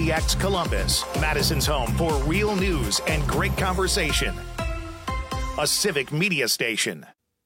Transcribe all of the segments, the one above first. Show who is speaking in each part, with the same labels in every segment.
Speaker 1: KPTX Columbus, Madison's home for real news and great conversation. A civic media station.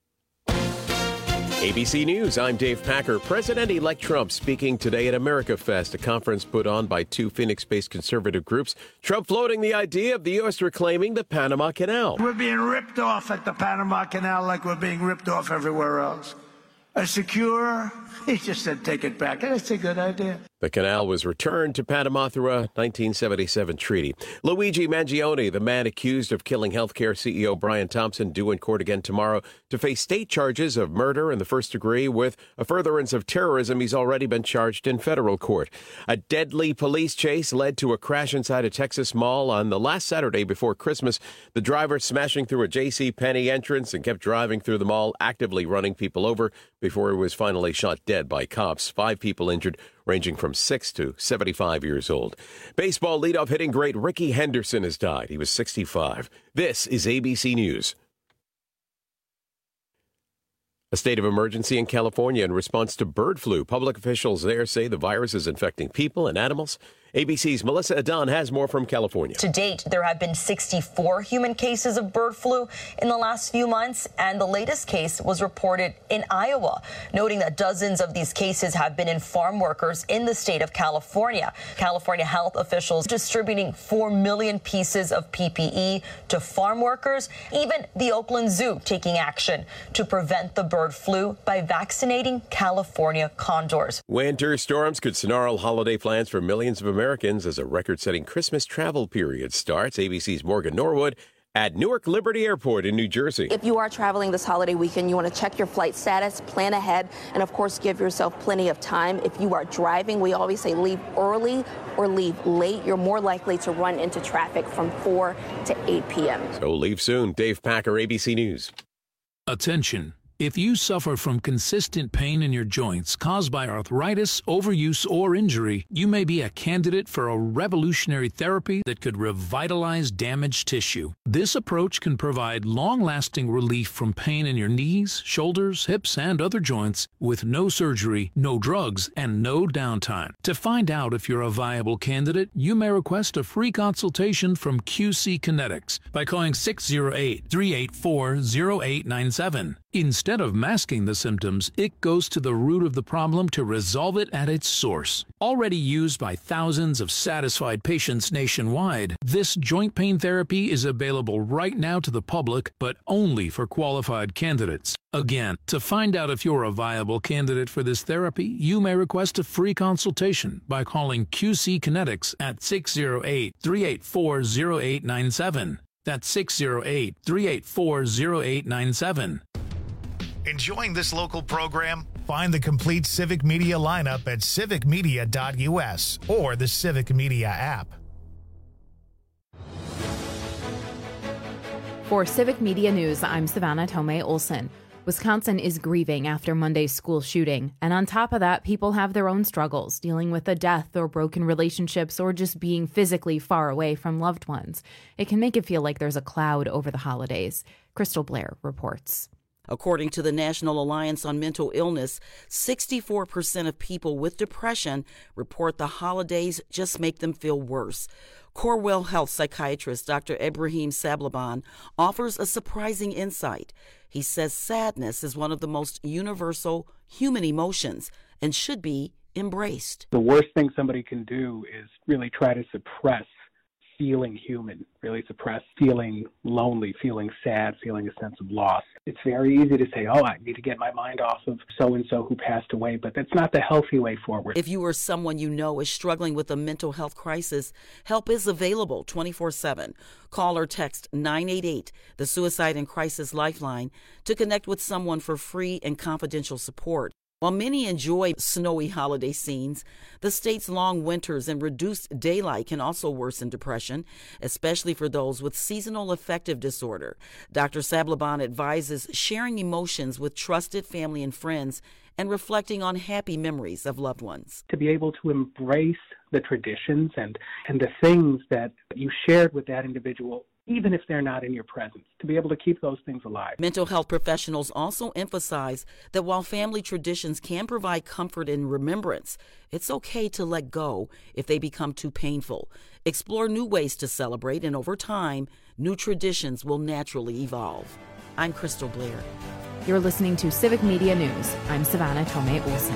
Speaker 2: ABC News, I'm Dave Packer. President-elect Trump speaking today at America Fest, a conference put on by two Phoenix-based conservative groups. Trump floating the idea of the U.S. reclaiming the Panama Canal.
Speaker 3: We're being ripped off at the Panama Canal like we're being ripped off everywhere else. A secure, he just said take it back. That's a good idea.
Speaker 2: The canal was returned to Panama through a 1977 treaty. Luigi Mangione, the man accused of killing healthcare CEO Brian Thompson, due in court again tomorrow to face state charges of murder in the first degree with a furtherance of terrorism. He's already been charged in federal court. A deadly police chase led to a crash inside a Texas mall on the last Saturday before Christmas. The driver smashing through a J.C. Penney entrance and kept driving through the mall, actively running people over before he was finally shot dead by cops. 5 people injured, ranging from 6 to 75 years old. Baseball leadoff hitting great Rickey Henderson has died. He was 65. This is ABC News. A state of emergency in California in response to bird flu. Public officials there say the virus is infecting people and animals. ABC's Melissa Adon has more from California.
Speaker 4: To date, there have been 64 human cases of bird flu in the last few months, and the latest case was reported in Iowa, noting that dozens of these cases have been in farm workers in the state of California. California health officials distributing 4 million pieces of PPE to farm workers, even the Oakland Zoo taking action to prevent the bird flu by vaccinating California condors.
Speaker 2: Winter storms could snarl holiday plans for millions of Americans as a record-setting Christmas travel period starts. ABC's Morgan Norwood at Newark Liberty Airport in New Jersey.
Speaker 5: If you are traveling this holiday weekend, you want to check your flight status, plan ahead, and of course give yourself plenty of time. If you are driving, we always say leave early or leave late. You're more likely to run into traffic from 4 to 8 p.m.
Speaker 2: So leave soon. Dave Packer, ABC News.
Speaker 6: Attention. If you suffer from consistent pain in your joints caused by arthritis, overuse, or injury, you may be a candidate for a revolutionary therapy that could revitalize damaged tissue. This approach can provide long-lasting relief from pain in your knees, shoulders, hips, and other joints with no surgery, no drugs, and no downtime. To find out if you're a viable candidate, you may request a free consultation from QC Kinetics by calling 608-384-0897. Instead of masking the symptoms, it goes to the root of the problem to resolve it at its source. Already used by thousands of satisfied patients nationwide, this joint pain therapy is available right now to the public, but only for qualified candidates. Again, to find out if you're a viable candidate for this therapy, you may request a free consultation by calling QC Kinetics at 608-384-0897. That's 608-384-0897.
Speaker 1: Enjoying this local program? Find the complete Civic Media lineup at civicmedia.us or the Civic Media app.
Speaker 7: For Civic Media News, I'm Savannah Tomei Olson. Wisconsin is grieving after Monday's school shooting. And on top of that, people have their own struggles, dealing with a death or broken relationships or just being physically far away from loved ones. It can make it feel like there's a cloud over the holidays. Crystal Blair reports.
Speaker 8: According to the National Alliance on Mental Illness, 64% of people with depression report the holidays just make them feel worse. Corewell Health psychiatrist Dr. Ebrahim Sablaban offers a surprising insight. He says sadness is one of the most universal human emotions and should be embraced.
Speaker 9: The worst thing somebody can do is really try to suppress feeling human, really suppress feeling lonely, feeling sad, feeling a sense of loss. It's very easy to say, I need to get my mind off of so-and-so who passed away, but that's not the healthy way forward.
Speaker 8: If you or someone you know is struggling with a mental health crisis, help is available 24/7. Call or text 988, the Suicide and Crisis Lifeline, to connect with someone for free and confidential support. While many enjoy snowy holiday scenes, the state's long winters and reduced daylight can also worsen depression, especially for those with seasonal affective disorder. Dr. Sablaban advises sharing emotions with trusted family and friends and reflecting on happy memories of loved ones.
Speaker 9: To be able to embrace the traditions and the things that you shared with that individual, even if they're not in your presence, to be able to keep those things alive.
Speaker 8: Mental health professionals also emphasize that while family traditions can provide comfort and remembrance, it's okay to let go if they become too painful. Explore new ways to celebrate, and over time, new traditions will naturally evolve. I'm Crystal Blair.
Speaker 7: You're listening to Civic Media News. I'm Savannah Tomei Olsen.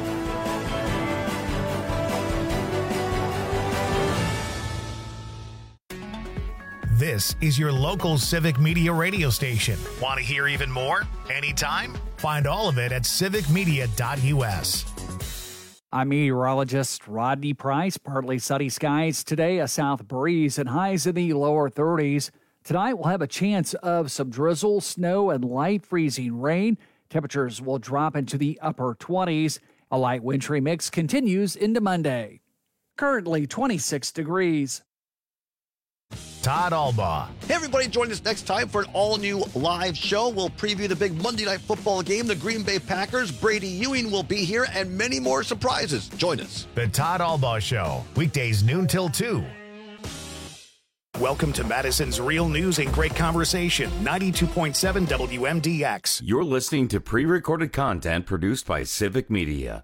Speaker 1: This is your local Civic Media radio station. Want to hear even more? Anytime? Find all of it at civicmedia.us.
Speaker 10: I'm meteorologist Rodney Price. Partly sunny skies today, a south breeze, and highs in the lower 30s. Tonight we'll have a chance of some drizzle, snow, and light freezing rain. Temperatures will drop into the upper 20s. A light wintry mix continues into Monday. Currently 26 degrees.
Speaker 1: Todd Albaugh.
Speaker 11: Hey, everybody, join us next time for an all-new live show. We'll preview the big Monday Night Football game, the Green Bay Packers. Brady Ewing will be here, and many more surprises. Join us.
Speaker 1: The Todd Albaugh Show, weekdays noon till 2. Welcome to Madison's Real News and Great Conversation, 92.7 WMDX.
Speaker 12: You're listening to pre-recorded content produced by Civic Media.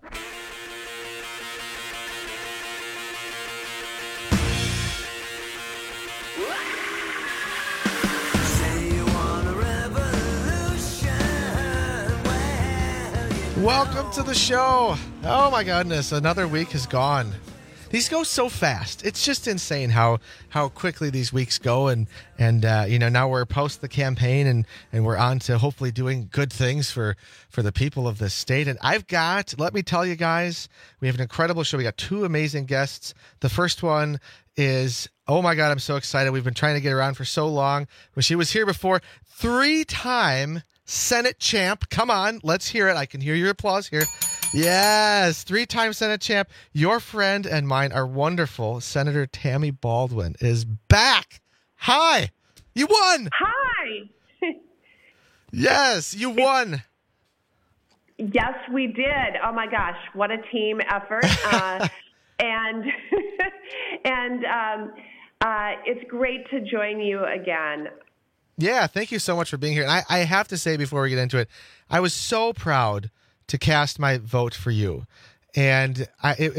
Speaker 13: Welcome to the show. Oh my goodness, another week has gone. These go so fast. It's just insane how quickly these weeks go, and now we're post the campaign and we're on to hopefully doing good things for the people of this state. And let me tell you guys, we have an incredible show. We got two amazing guests. The first one is, oh my God, I'm so excited. We've been trying to get her on for so long. When she was here before, 3-time Senate champ. Come on, let's hear it. I can hear your applause here. Yes, 3-time Senate champ. Your friend and mine, our wonderful Senator Tammy Baldwin, is back. Hi. You won.
Speaker 14: Hi.
Speaker 13: Yes, you won.
Speaker 14: Yes, we did. Oh my gosh, what a team effort. And it's great to join you again.
Speaker 13: Yeah, thank you so much for being here. And I have to say before we get into it, I was so proud to cast my vote for you. And it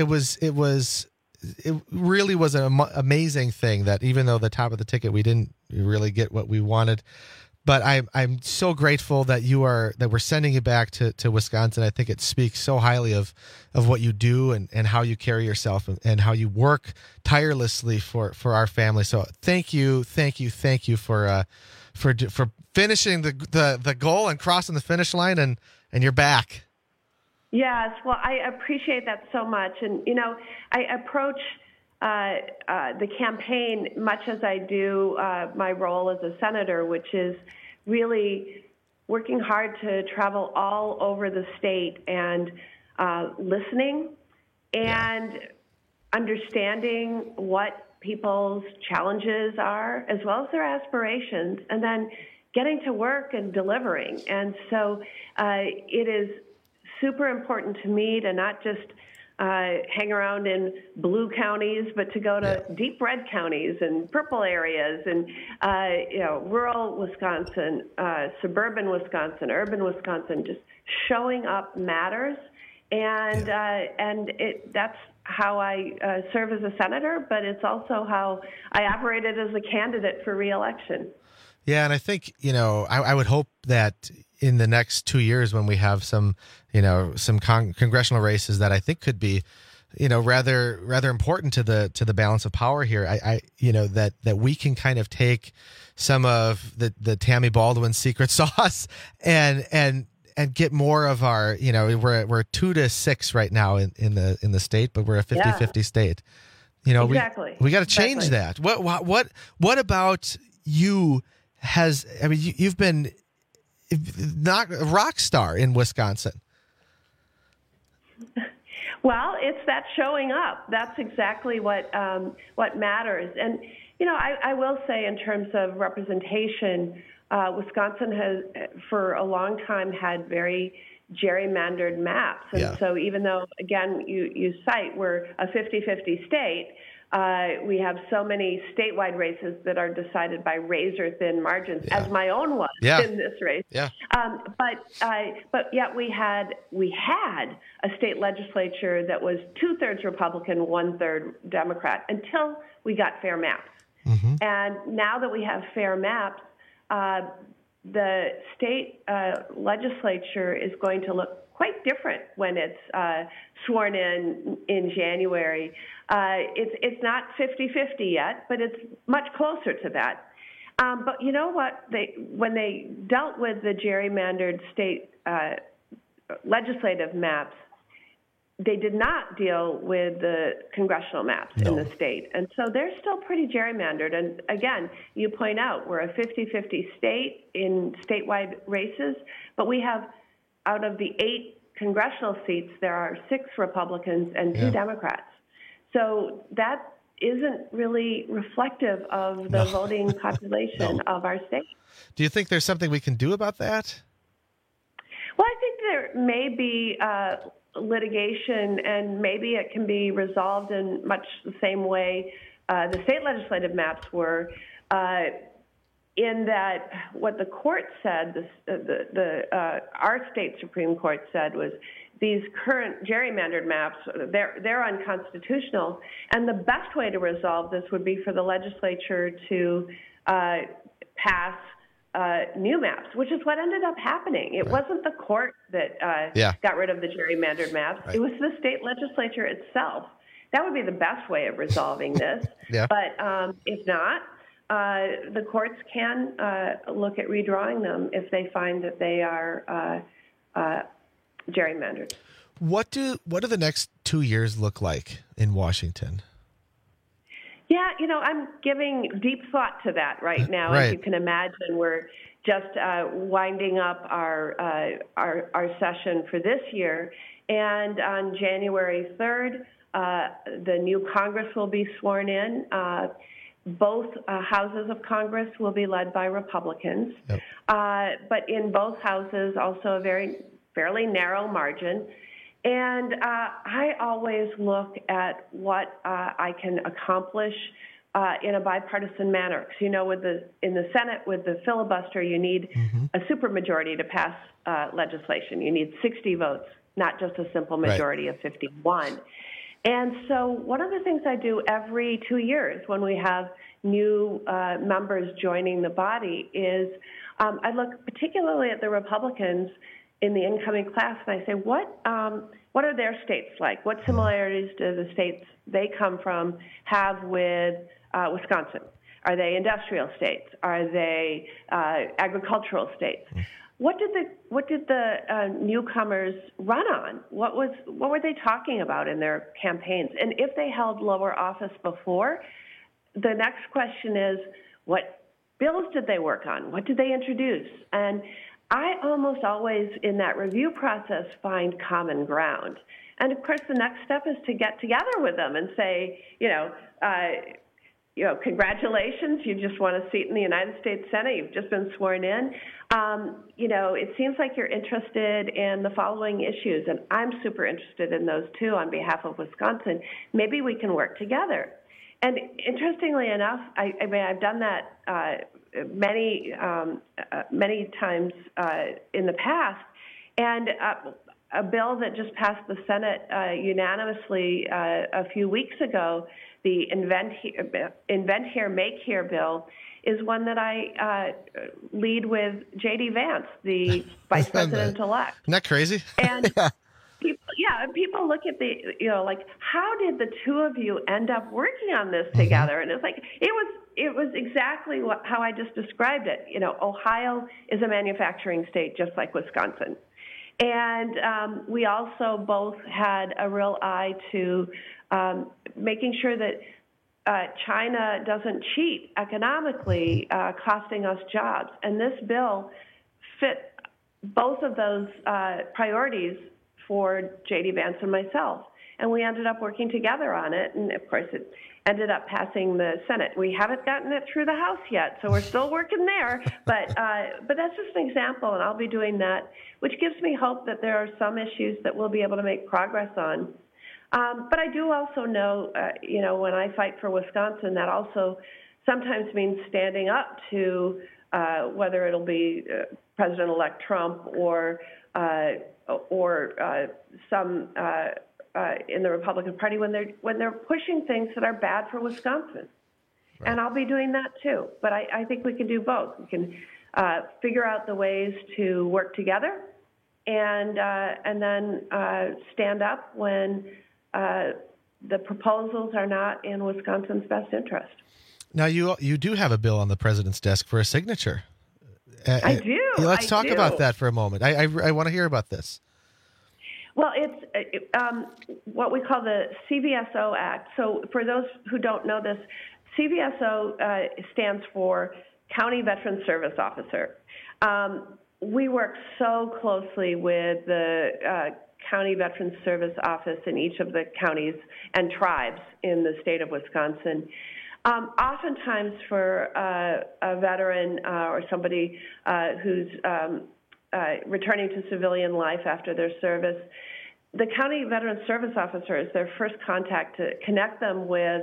Speaker 13: really was an amazing thing that even though the top of the ticket, we didn't really get what we wanted. But I'm so grateful that we're sending you back to Wisconsin. I think it speaks so highly of what you do and how you carry yourself and how you work tirelessly for our family. So thank you for finishing the goal and crossing the finish line, and you're back.
Speaker 14: Yes, well, I appreciate that so much. And, I approach the campaign much as I do my role as a senator, which is really working hard to travel all over the state and listening and understanding what people's challenges are, as well as their aspirations, and then getting to work and delivering. And so it is super important to me to not just hang around in blue counties, but to go to deep red counties and purple areas and, rural Wisconsin, suburban Wisconsin, urban Wisconsin. Just showing up matters. And that's how I serve as a senator, but it's also how I operated as a candidate for re-election.
Speaker 13: Yeah, and I think, I would hope that in the next 2 years when we have some congressional races that I think could be, rather important to the balance of power here. That we can kind of take some of the Tammy Baldwin secret sauce and get more of our, we're 2-6 right now in the state, but we're a 50-50 state.
Speaker 14: Exactly.
Speaker 13: We got to change that. What about you? You've been not a rock star in Wisconsin.
Speaker 14: Well, it's that showing up. That's exactly what matters. And, I will say in terms of representation, Wisconsin has, for a long time, had very gerrymandered maps. And so even though, again, you cite we're a 50-50 state, We have so many statewide races that are decided by razor-thin margins, as my own was in this race.
Speaker 13: Yeah.
Speaker 14: But yet we had a state legislature that was 2/3 Republican, 1/3 Democrat until we got fair maps. Mm-hmm. And now that we have fair maps, the state legislature is going to look quite different when it's sworn in January. It's not 50-50 yet, but it's much closer to that. But you know what? When they dealt with the gerrymandered state legislative maps, they did not deal with the congressional maps in the state. And so they're still pretty gerrymandered. And again, you point out we're a 50-50 state in statewide races, but we have, out of the 8 congressional seats, there are 6 Republicans and 2 Democrats. So that isn't really reflective of the voting population of our state.
Speaker 13: Do you think there's something we can do about that?
Speaker 14: Well, I think there may be litigation, and maybe it can be resolved in much the same way the state legislative maps were, in that what the court said, our state Supreme Court said, was these current gerrymandered maps, they're unconstitutional, and the best way to resolve this would be for the legislature to pass new maps, which is what ended up happening. It wasn't the court that got rid of the gerrymandered maps. It was the state legislature itself. That would be the best way of resolving this. But if not, the courts can look at redrawing them if they find that they are gerrymandered.
Speaker 13: What do the next 2 years look like in Washington?
Speaker 14: Yeah, I'm giving deep thought to that right now.
Speaker 13: Right.
Speaker 14: As you can imagine, we're just winding up our session for this year, and on January 3rd, the new Congress will be sworn in. Both houses of Congress will be led by Republicans, but in both houses also a fairly narrow margin. And I always look at what I can accomplish in a bipartisan manner. Because, in the Senate, with the filibuster, you need a supermajority to pass legislation. You need 60 votes, not just a simple majority of 51. And so one of the things I do every 2 years when we have new members joining the body is I look particularly at the Republicans in the incoming class, and I say, what are their states like? What similarities do the states they come from have with Wisconsin? Are they industrial states? Are they agricultural states? What did the newcomers run on? What were they talking about in their campaigns? And if they held lower office before, the next question is, what bills did they work on? What did they introduce? And I almost always, in that review process, find common ground. And of course, the next step is to get together with them and say, congratulations, you just won a seat in the United States Senate. You've just been sworn in. It seems like you're interested in the following issues, and I'm super interested in those too on behalf of Wisconsin. Maybe we can work together. And interestingly enough, I've done that many times in the past, and a bill that just passed the Senate unanimously a few weeks ago, the Invent Here, Make Here bill, is one that I lead with J.D. Vance, the Vice President-elect.
Speaker 13: Isn't that crazy?
Speaker 14: And people look at how did the two of you end up working on this together? And it's like, it was exactly how I just described it. Ohio is a manufacturing state just like Wisconsin. And we also both had a real eye to making sure that China doesn't cheat economically, costing us jobs. And this bill fit both of those priorities for J.D. Vance and myself. And we ended up working together on it. And, of course, it ended up passing the Senate. We haven't gotten it through the House yet, so we're still working there. But that's just an example, and I'll be doing that, which gives me hope that there are some issues that we'll be able to make progress on. But I do also know, when I fight for Wisconsin, that also sometimes means standing up to whether it'll be President-elect Trump or some in the Republican Party when they're pushing things that are bad for Wisconsin. Right. And I'll be doing that too. But I think we can do both. We can figure out the ways to work together and then stand up when the proposals are not in Wisconsin's best interest.
Speaker 13: Now, you do have a bill on the president's desk for a signature.
Speaker 14: I do.
Speaker 13: Let's talk about that for a moment. I want to hear about this.
Speaker 14: Well, it's what we call the CVSO Act. So for those who don't know this, CVSO stands for County Veteran Service Officer. We work so closely with the County Veteran Service Office in each of the counties and tribes in the state of Wisconsin. Oftentimes for a veteran or somebody who's returning to civilian life after their service, the County Veteran Service Officer is their first contact to connect them with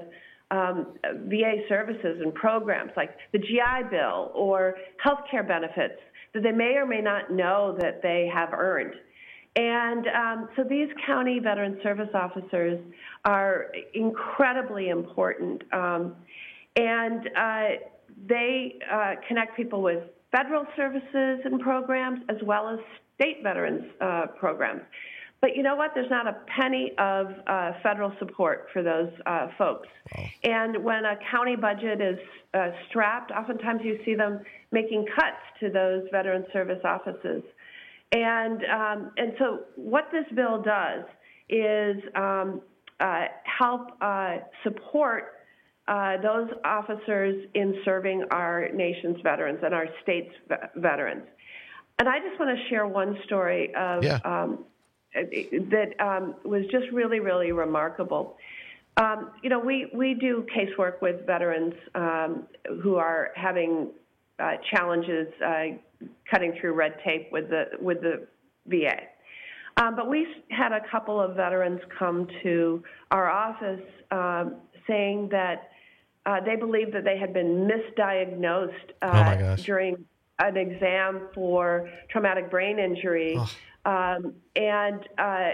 Speaker 14: VA services and programs like the GI Bill or health care benefits that they may or may not know that they have earned. And so these county veteran service officers are incredibly important. And they connect people with federal services and programs as well as state veterans programs. But you know what? There's not a penny of federal support for those folks. Wow. And when a county budget is strapped, oftentimes you see them making cuts to those veteran service offices. And so what this bill does is help support those officers in serving our nation's veterans and our state's veterans. And I just want to share one story of that was just really, really remarkable. We do casework with veterans who are having challenges cutting through red tape with the VA. But we had a couple of veterans come to our office saying that they believed that they had been misdiagnosed during an exam for traumatic brain injury, and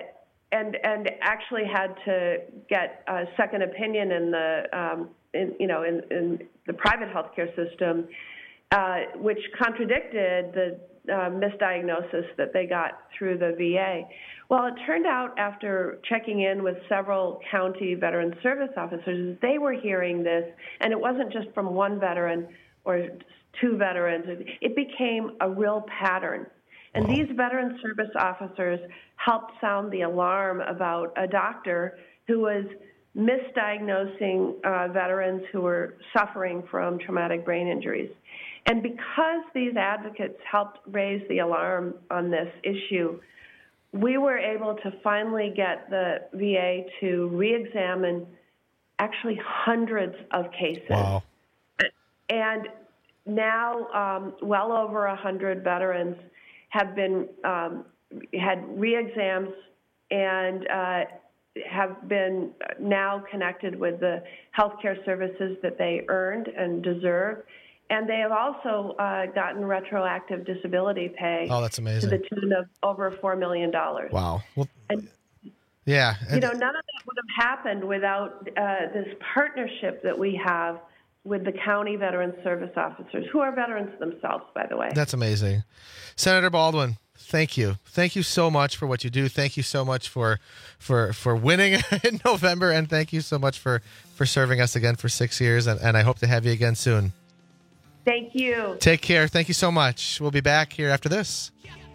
Speaker 14: actually had to get a second opinion in the in the private healthcare system, which contradicted the misdiagnosis that they got through the VA. Well, it turned out after checking in with several county veteran service officers, they were hearing this, and it wasn't just from one veteran or two veterans. It became a real pattern. And these veteran service officers helped sound the alarm about a doctor who was misdiagnosing veterans who were suffering from traumatic brain injuries. And because these advocates helped raise the alarm on this issue, we were able to finally get the VA to re-examine actually hundreds of cases. Wow. And now well over 100 veterans have been had re-exams and have been now connected with the healthcare services that they earned and deserve. And they have also gotten retroactive disability pay.
Speaker 13: Oh, that's amazing.
Speaker 14: To the tune of over $4 million.
Speaker 13: Wow. Well,
Speaker 14: and,
Speaker 13: yeah.
Speaker 14: None of that would have happened without this partnership that we have with the county veteran service officers, who are veterans themselves, by the way.
Speaker 13: That's amazing. Senator Baldwin, thank you. Thank you so much for what you do. Thank you so much for winning in November, and thank you so much for serving us again for 6 years, and I hope to have you again soon.
Speaker 14: Thank you.
Speaker 13: Take care. Thank you so much. We'll be back here after this.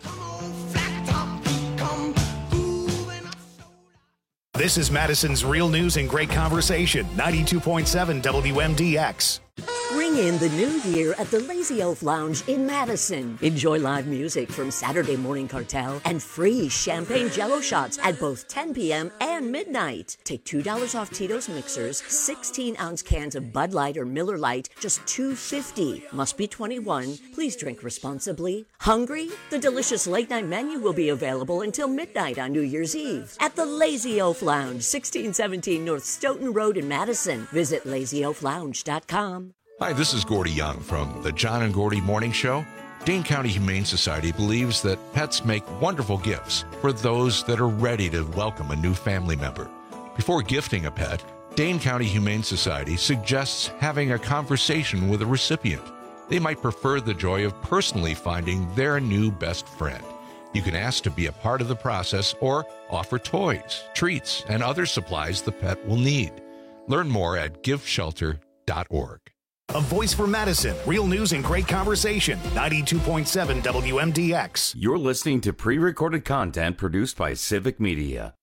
Speaker 1: This is Madison's Real News and Great Conversation, 92.7 WMDX.
Speaker 15: Ring Ring in the new year at the Lazy Oaf Lounge in Madison. Enjoy live music from Saturday Morning Cartel and free champagne Jell-O shots at both 10 p.m. and midnight. Take $2 off Tito's mixers, 16-ounce cans of Bud Light or Miller Lite, just $2.50. Must be 21. Please drink responsibly. Hungry? The delicious late-night menu will be available until midnight on New Year's Eve at the Lazy Oaf Lounge, 1617 North Stoughton Road in Madison. Visit lazyoaflounge.com.
Speaker 16: Hi, this is Gordy Young from the John and Gordy Morning Show. Dane County Humane Society believes that pets make wonderful gifts for those that are ready to welcome a new family member. Before gifting a pet, Dane County Humane Society suggests having a conversation with a recipient. They might prefer the joy of personally finding their new best friend. You can ask to be a part of the process or offer toys, treats, and other supplies the pet will need. Learn more at giveshelter.org.
Speaker 1: A voice for Madison. Real news and great conversation. 92.7 WMDX.
Speaker 12: You're listening to pre-recorded content produced by Civic Media.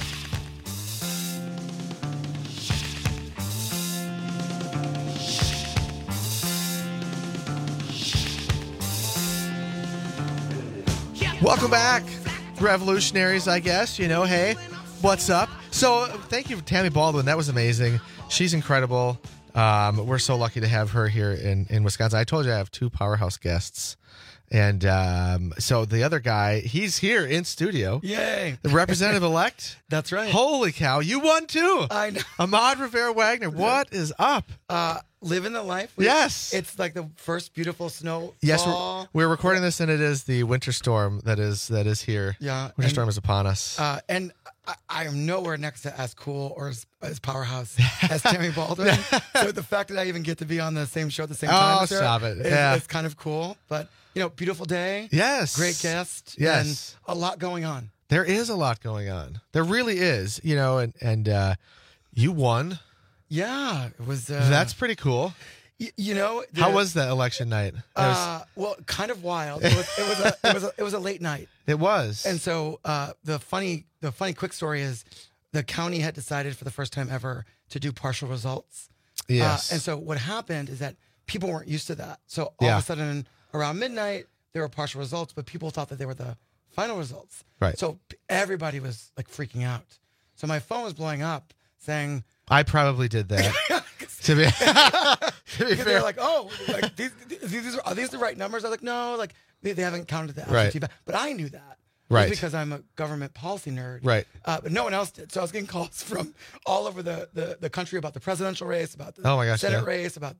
Speaker 13: Welcome back, revolutionaries, I guess. You know, hey, what's up? So thank you, Tammy Baldwin. That was amazing. She's incredible. We're so lucky to have her here in Wisconsin. I told you I have two powerhouse guests. And so the other guy, he's here in studio.
Speaker 17: Yay.
Speaker 13: The representative-elect.
Speaker 17: That's right.
Speaker 13: Holy cow, you won too.
Speaker 17: I know.
Speaker 13: Ahmad Rivera-Wagner, what is up?
Speaker 17: Living the life.
Speaker 13: Yes.
Speaker 17: It's like the first beautiful snow.
Speaker 13: Yes, we're recording this, and it is the winter storm that is here.
Speaker 17: Yeah.
Speaker 13: Winter storm is upon us.
Speaker 17: And I am nowhere next to as cool or as powerhouse as Tammy Baldwin. So the fact that I even get to be on the same show at the same time as her
Speaker 13: stop it.
Speaker 17: is kind of cool. But, beautiful day.
Speaker 13: Yes.
Speaker 17: Great guest.
Speaker 13: Yes.
Speaker 17: And a lot going on.
Speaker 13: There is a lot going on. There really is, and you won.
Speaker 17: Yeah. It was.
Speaker 13: That's pretty cool.
Speaker 17: How
Speaker 13: was that election night?
Speaker 17: Well, kind of wild. It was a late night.
Speaker 13: It was.
Speaker 17: And so the funny quick story is the county had decided for the first time ever to do partial results.
Speaker 13: Yes.
Speaker 17: And so what happened is that people weren't used to that. So all of a sudden around midnight there were partial results, but people thought that they were the final results.
Speaker 13: Right.
Speaker 17: So everybody was like freaking out. So my phone was blowing up saying,
Speaker 13: I probably did that. to be fair,
Speaker 17: they're like, are these the right numbers? I was like, no, like they haven't counted the absentee ballot. But I knew that.
Speaker 13: Right.
Speaker 17: Because I'm a government policy nerd.
Speaker 13: Right.
Speaker 17: But no one else did. So I was getting calls from all over the country about the presidential race, about the Senate race, about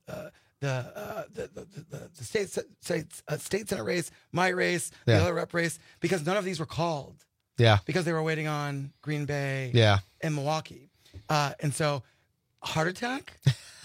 Speaker 17: the state Senate race, my race, the other rep race, because none of these were called.
Speaker 13: Yeah.
Speaker 17: Because they were waiting on Green Bay and Milwaukee. And so heart attack,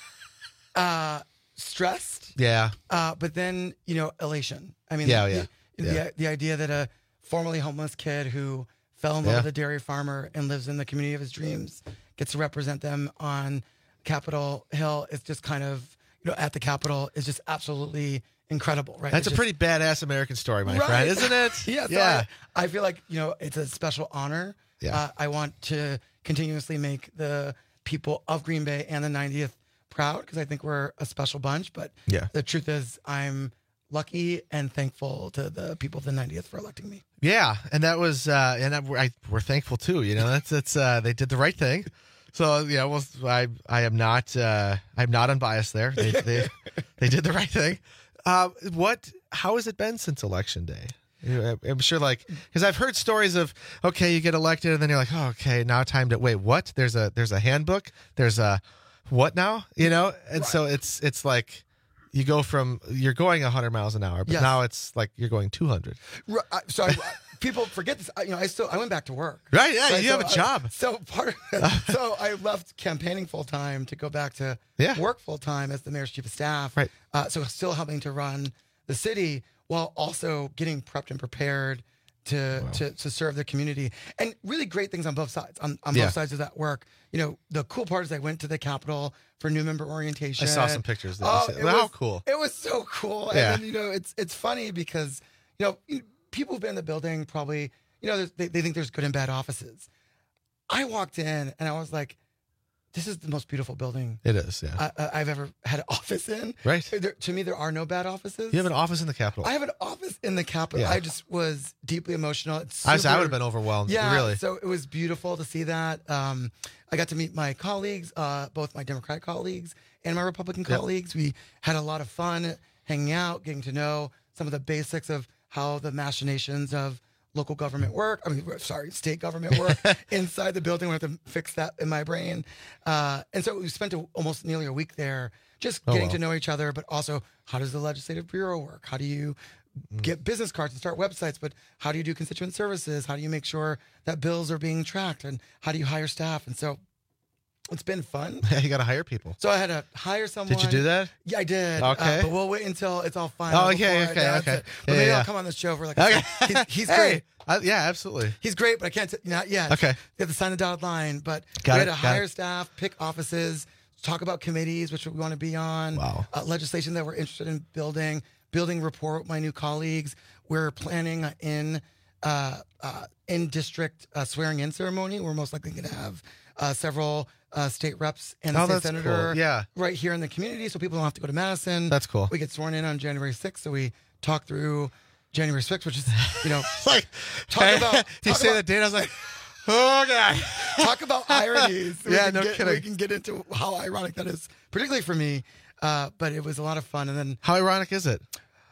Speaker 17: stressed.
Speaker 13: Yeah.
Speaker 17: But then, elation. I mean, the idea that a formerly homeless kid who fell in love with a dairy farmer and lives in the community of his dreams gets to represent them on Capitol Hill is just kind of, at the Capitol is just absolutely incredible, right?
Speaker 13: That's a pretty badass American story, my friend, isn't it?
Speaker 17: Yeah. So I feel like, it's a special honor.
Speaker 13: Yeah.
Speaker 17: I want to continuously make the people of Green Bay and the 90th proud because I think we're a special bunch. But the truth is I'm lucky and thankful to the people of the 90th for electing me.
Speaker 13: Yeah. And that was, we're thankful too, that's they did the right thing. So I am not unbiased there. They did the right thing. How has it been since election day? I'm sure, because I've heard stories of, okay, you get elected and then you're like, oh, okay, now time to wait. What? There's a handbook. There's a what now? And so it's like you go from you're going 100 miles an hour, but now it's like you're going 200.
Speaker 17: Right, so people forget this. I went back to work.
Speaker 13: Right? Yeah, right? You have a job.
Speaker 17: So I left campaigning full time to go back to work full time as the mayor's chief of staff.
Speaker 13: Right.
Speaker 17: So still helping to run the city while also getting prepped and prepared to serve the community. And really great things on both sides. On both sides of that work. The cool part is I went to the Capitol for new member orientation.
Speaker 13: I saw some pictures. How cool.
Speaker 17: It was so cool.
Speaker 13: Yeah.
Speaker 17: And then, it's funny because, people who've been in the building probably, they think there's good and bad offices. I walked in and I was like, this is the most beautiful building.
Speaker 13: It is, yeah.
Speaker 17: I've ever had an office in.
Speaker 13: Right.
Speaker 17: To me, there are no bad offices.
Speaker 13: You have an office in the Capitol.
Speaker 17: I have an office in the Capitol.
Speaker 13: Yeah.
Speaker 17: I just was deeply emotional.
Speaker 13: I would have been overwhelmed.
Speaker 17: Yeah,
Speaker 13: really.
Speaker 17: So it was beautiful to see that. I got to meet my colleagues, both my Democratic colleagues and my Republican colleagues. We had a lot of fun hanging out, getting to know some of the basics of how the machinations of local government work. State government work inside the building. We have to fix that in my brain. And so we spent almost nearly a week there just getting to know each other, but also how does the Legislative Bureau work? How do you get business cards and start websites, but how do you do constituent services? How do you make sure that bills are being tracked? And how do you hire staff? And so it's been fun.
Speaker 13: Yeah, you got to hire people.
Speaker 17: So I had to hire someone.
Speaker 13: Did you do that?
Speaker 17: Yeah, I did.
Speaker 13: Okay.
Speaker 17: But we'll wait until it's all final.
Speaker 13: Oh, okay.
Speaker 17: But maybe I'll come on this show for like a second. He's great.
Speaker 13: Yeah, absolutely.
Speaker 17: He's great, but I can't. Not yet.
Speaker 13: Okay.
Speaker 17: You have to sign the dotted line. But we had to hire staff, pick offices, talk about committees, which we want to be on.
Speaker 13: Wow.
Speaker 17: Legislation that we're interested in building rapport with my new colleagues. We're planning in district swearing in ceremony. We're most likely going to have several state reps and a state senator right here in the community, so people don't have to go to Madison.
Speaker 13: That's cool.
Speaker 17: We get sworn in on January 6th, so we talk through January 6th, which is,
Speaker 13: talk about. You say the date, I was like, oh god.
Speaker 17: Talk about ironies.
Speaker 13: No kidding.
Speaker 17: We can get into how ironic that is, particularly for me. But it was a lot of fun. And then,
Speaker 13: how ironic is it?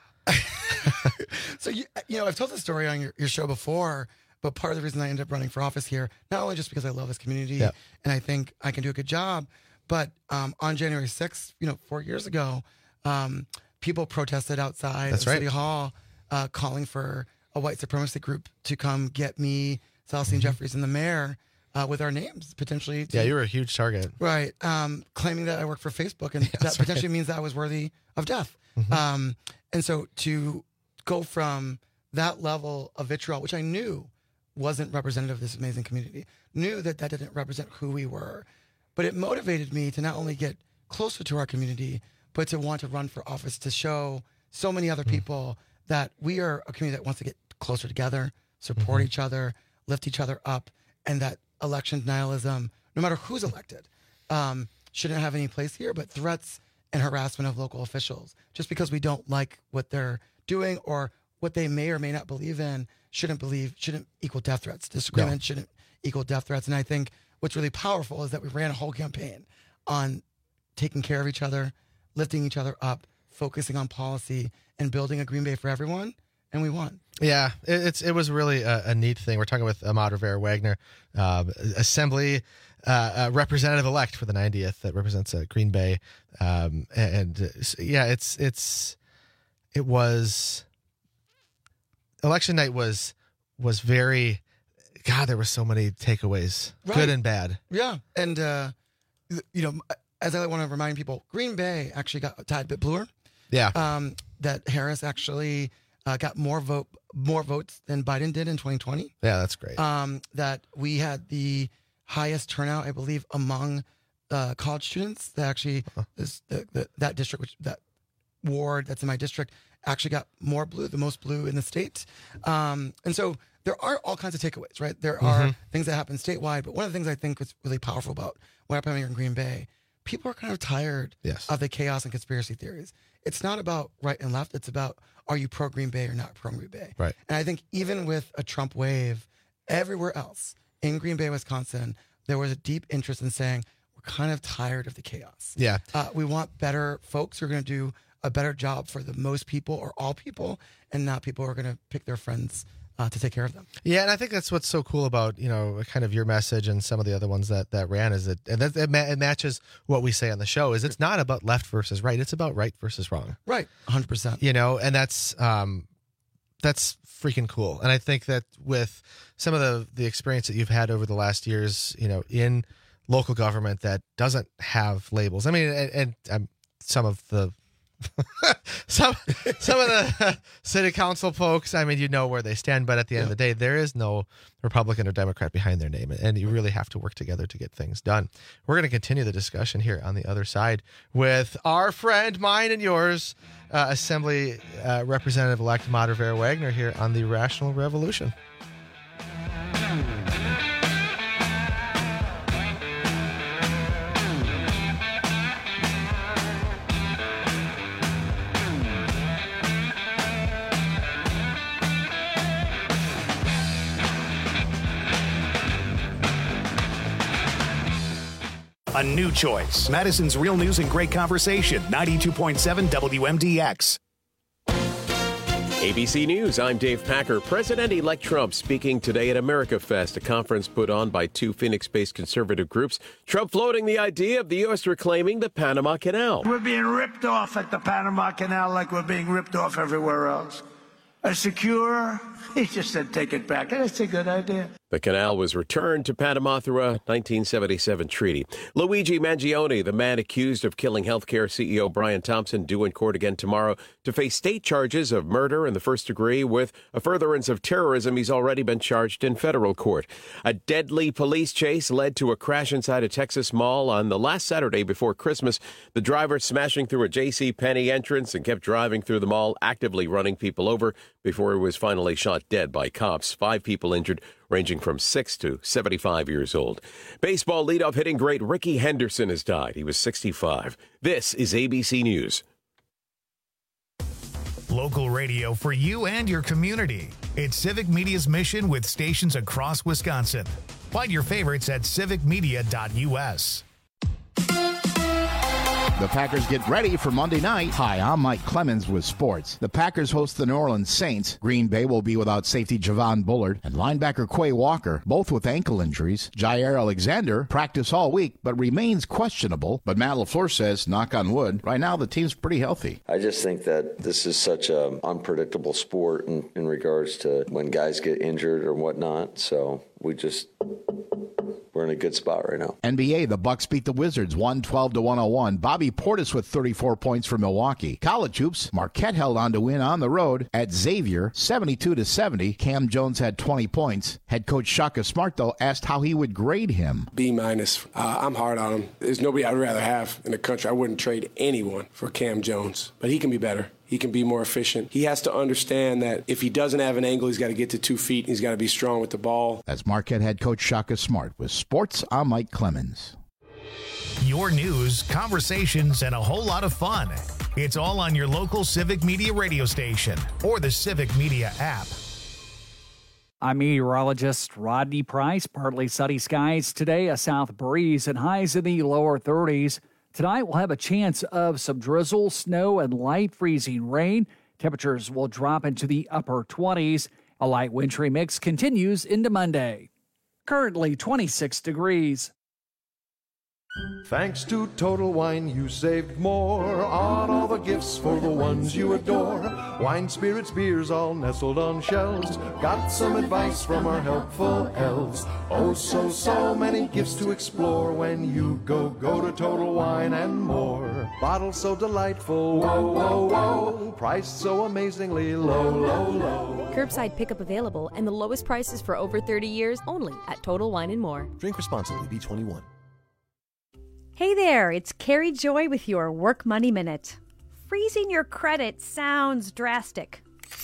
Speaker 17: So I've told the story on your show before. But part of the reason I ended up running for office here, not only just because I love this community and I think I can do a good job, but on January 6th, 4 years ago, people protested outside of City Hall calling for a white supremacy group to come get me, Celestine Jeffries, and the mayor with our names, potentially.
Speaker 13: You were a huge target.
Speaker 17: Right. Claiming that I worked for Facebook and that potentially means that I was worthy of death. And so to go from that level of vitriol, which I knew wasn't representative of this amazing community, knew that didn't represent who we were. But it motivated me to not only get closer to our community, but to want to run for office to show so many other people that we are a community that wants to get closer together, support each other, lift each other up, and that election denialism, no matter who's elected, shouldn't have any place here, but threats and harassment of local officials, just because we don't like what they're doing or what they may or may not believe in, shouldn't equal death threats. Disagreement shouldn't equal death threats. And I think what's really powerful is that we ran a whole campaign on taking care of each other, lifting each other up, focusing on policy, and building a Green Bay for everyone. And we won.
Speaker 13: Yeah, it was really a neat thing. We're talking with Ahmad Rivera-Wagner, Assembly representative-elect for the 90th that represents Green Bay. It was... Election night was very, God, there were so many takeaways, good and bad.
Speaker 17: Yeah. And, as I want to remind people, Green Bay actually got a tad bit bluer.
Speaker 13: Yeah.
Speaker 17: That Harris actually got more votes than Biden did in 2020.
Speaker 13: Yeah, that's great.
Speaker 17: That we had the highest turnout, I believe, among college students. That actually is that district, that ward that's in my district, actually got more blue, the most blue in the state. And so there are all kinds of takeaways, right? There are things that happen statewide, but one of the things I think was really powerful about what happened here in Green Bay, people are kind of tired of the chaos and conspiracy theories. It's not about right and left. It's about, are you pro Green Bay or not pro Green Bay?
Speaker 13: Right.
Speaker 17: And I think even with a Trump wave, everywhere else in Green Bay, Wisconsin, there was a deep interest in saying, we're kind of tired of the chaos.
Speaker 13: Yeah.
Speaker 17: We want better folks who are going to do a better job for the most people or all people, and not people who are going to pick their friends to take care of them.
Speaker 13: Yeah, and I think that's what's so cool about, kind of your message and some of the other ones that ran, is that it matches what we say on the show, is it's not about left versus right. It's about right versus wrong.
Speaker 17: Right. 100%.
Speaker 13: And that's freaking cool. And I think that with some of the experience that you've had over the last years, in local government that doesn't have labels. I mean, and some of the some of the city council folks, I mean, where they stand, but at the end of the day, there is no Republican or Democrat behind their name, and you really have to work together to get things done. We're going to continue the discussion here on the other side with our friend, mine and yours, Assembly Representative-elect Ahmad Rivera-Wagner here on the Rational Revolution.
Speaker 1: A new choice. Madison's Real News and Great Conversation. 92.7 WMDX.
Speaker 2: ABC News, I'm Dave Packer. President-elect Trump speaking today at America Fest, a conference put on by two Phoenix-based conservative groups. Trump floating the idea of the U.S. reclaiming the Panama Canal.
Speaker 3: We're being ripped off at the Panama Canal like we're being ripped off everywhere else. He just said take it back. That's a good idea.
Speaker 2: The canal was returned to Panama through a 1977 treaty. Luigi Mangione, the man accused of killing healthcare CEO Brian Thompson, due in court again tomorrow to face state charges of murder in the first degree with a furtherance of terrorism. He's already been charged in federal court. A deadly police chase led to a crash inside a Texas mall on the last Saturday before Christmas. The driver smashing through a JCPenney entrance and kept driving through the mall, actively running people over before he was finally shot dead by cops. 5 people injured, ranging from 6 to 75 years old. Baseball leadoff hitting great Rickey Henderson has died. He was 65. This is ABC News.
Speaker 1: Local radio for you and your community. It's Civic Media's mission with stations across Wisconsin. Find your favorites at civicmedia.us.
Speaker 18: The Packers get ready for Monday night. Hi, I'm Mike Clemens with sports. The Packers host the New Orleans Saints. Green Bay will be without safety Javon Bullard and linebacker Quay Walker, both with ankle injuries. Jair Alexander practiced all week but remains questionable. But Matt LaFleur says, knock on wood, right now the team's pretty healthy.
Speaker 19: I just think that this is such an unpredictable sport in regards to when guys get injured or whatnot. So we're in a good spot right now.
Speaker 18: NBA, the Bucks beat the Wizards 112-101. Bobby Portis with 34 points for Milwaukee. College hoops, Marquette held on to win on the road at Xavier 72-70. Cam Jones had 20 points. Head coach Shaka Smart, though, asked how he would grade him.
Speaker 20: B-. I'm hard on him. There's nobody I'd rather have in the country. I wouldn't trade anyone for Cam Jones, but he can be better. He can be more efficient. He has to understand that if he doesn't have an angle, he's got to get to 2 feet. He's got to be strong with the ball.
Speaker 18: That's Marquette head coach Shaka Smart. With sports, I'm Mike Clemens.
Speaker 1: Your news, conversations, and a whole lot of fun. It's all on your local Civic Media radio station or the Civic Media app.
Speaker 10: I'm meteorologist Rodney Price. Partly sunny skies today, a south breeze, and highs in the lower 30s. Tonight, we'll have a chance of some drizzle, snow, and light freezing rain. Temperatures will drop into the upper 20s. A light wintry mix continues into Monday. Currently 26 degrees.
Speaker 21: Thanks to Total Wine, you saved more on all the gifts for the ones you adore. Wine, spirits, beers, all nestled on shelves. Got some advice from our helpful elves. Oh, so many gifts to explore when you go to Total Wine and More. Bottles so delightful, whoa. Priced so amazingly low.
Speaker 22: Curbside pickup available and the lowest prices for over 30 years only at Total Wine and More.
Speaker 21: Drink responsibly, B21.
Speaker 23: Hey there, it's Carrie Joy with your Work Money Minute. Freezing your credit sounds drastic,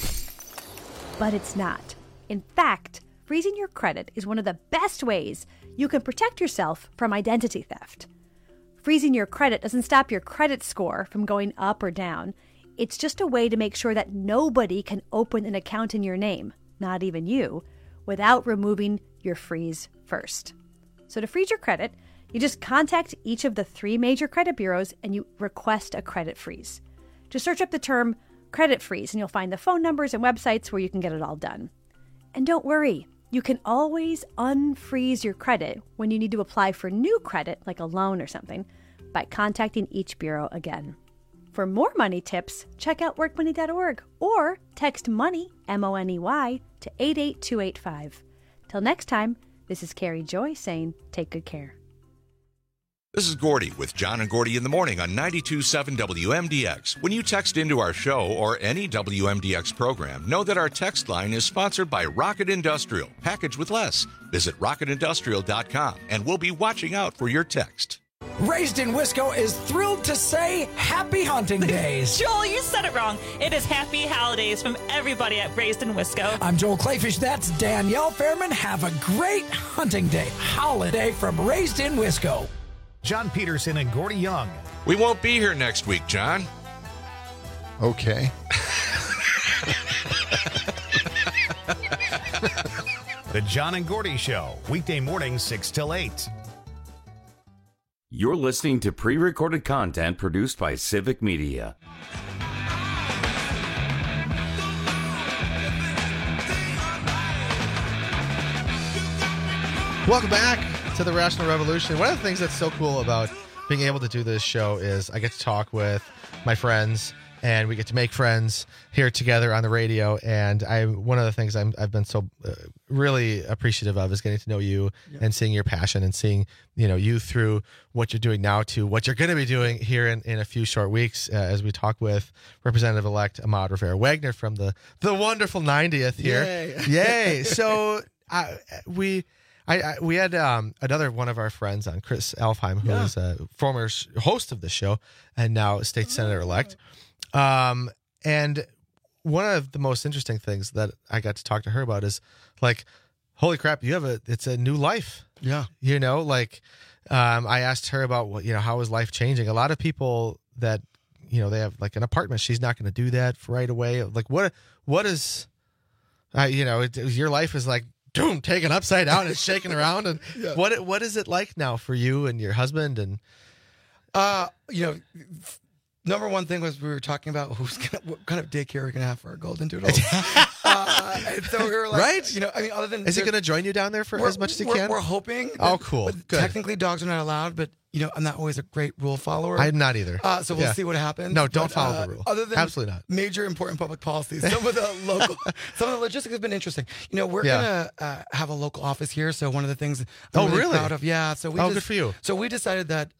Speaker 23: but it's not. In fact, freezing your credit is one of the best ways you can protect yourself from identity theft. Freezing your credit doesn't stop your credit score from going up or down. It's just a way to make sure that nobody can open an account in your name, not even you, without removing your freeze first. So to freeze your credit, you just contact each of the 3 major credit bureaus and you request a credit freeze. Just search up the term credit freeze and you'll find the phone numbers and websites where you can get it all done. And don't worry, you can always unfreeze your credit when you need to apply for new credit, like a loan or something, by contacting each bureau again. For more money tips, check out workmoney.org or text MONEY, MONEY, to 88285. Till next time, this is Carrie Joy saying take good care.
Speaker 16: This is Gordy with John and Gordy in the morning on 92.7 WMDX. When you text into our show or any WMDX program, know that our text line is sponsored by Rocket Industrial. Package with less. Visit rocketindustrial.com and we'll be watching out for your text.
Speaker 24: Raised in Wisco is thrilled to say Happy Hunting Days.
Speaker 25: Joel, you said it wrong. It is Happy Holidays from everybody at Raised in Wisco.
Speaker 24: I'm Joel Clayfish. That's Danielle Fairman. Have a great hunting day. Holiday from Raised in Wisco.
Speaker 1: John Peterson and Gordy Young.
Speaker 16: We won't be here next week, John.
Speaker 26: Okay.
Speaker 1: The John and Gordy Show, weekday mornings 6 till 8.
Speaker 12: You're listening to pre-recorded content produced by Civic Media.
Speaker 13: Welcome back to the Rational Revolution. One of the things that's so cool about being able to do this show is I get to talk with my friends, and we get to make friends here together on the radio. And one of the things I've been so really appreciative of is getting to know you and seeing your passion and seeing you through what you're doing now to what you're going to be doing here in a few short weeks as we talk with Representative-elect Ahmad Rivera-Wagner from the wonderful 90th here. Yay! So we had another one of our friends on, Chris Alfheim, who is a former host of the show and now state senator-elect. And one of the most interesting things that I got to talk to her about is like, holy crap, it's a new life.
Speaker 17: Yeah.
Speaker 13: I asked her about how is life changing? A lot of people that, they have like an apartment, she's not going to do that right away. Like what is, your life is like, boom, taken upside down and shaking around. And what is it like now for you and your husband? And,
Speaker 17: number one thing was we were talking about what kind of daycare we're going to have for our golden doodles. And so we were like,
Speaker 13: right?
Speaker 17: Other than
Speaker 13: is he going to join you down there for as much as he can?
Speaker 17: We're hoping.
Speaker 13: Oh, cool. Good.
Speaker 17: Technically, dogs are not allowed, but I'm not always a great rule follower.
Speaker 13: I'm not either.
Speaker 17: So we'll see what happens.
Speaker 13: No, don't follow the rule.
Speaker 17: Other than
Speaker 13: absolutely not
Speaker 17: major important public policies, some of the logistics have been interesting. We're gonna have a local office here. So one of the things I'm really proud of. Yeah. So
Speaker 13: good for you.
Speaker 17: So we decided that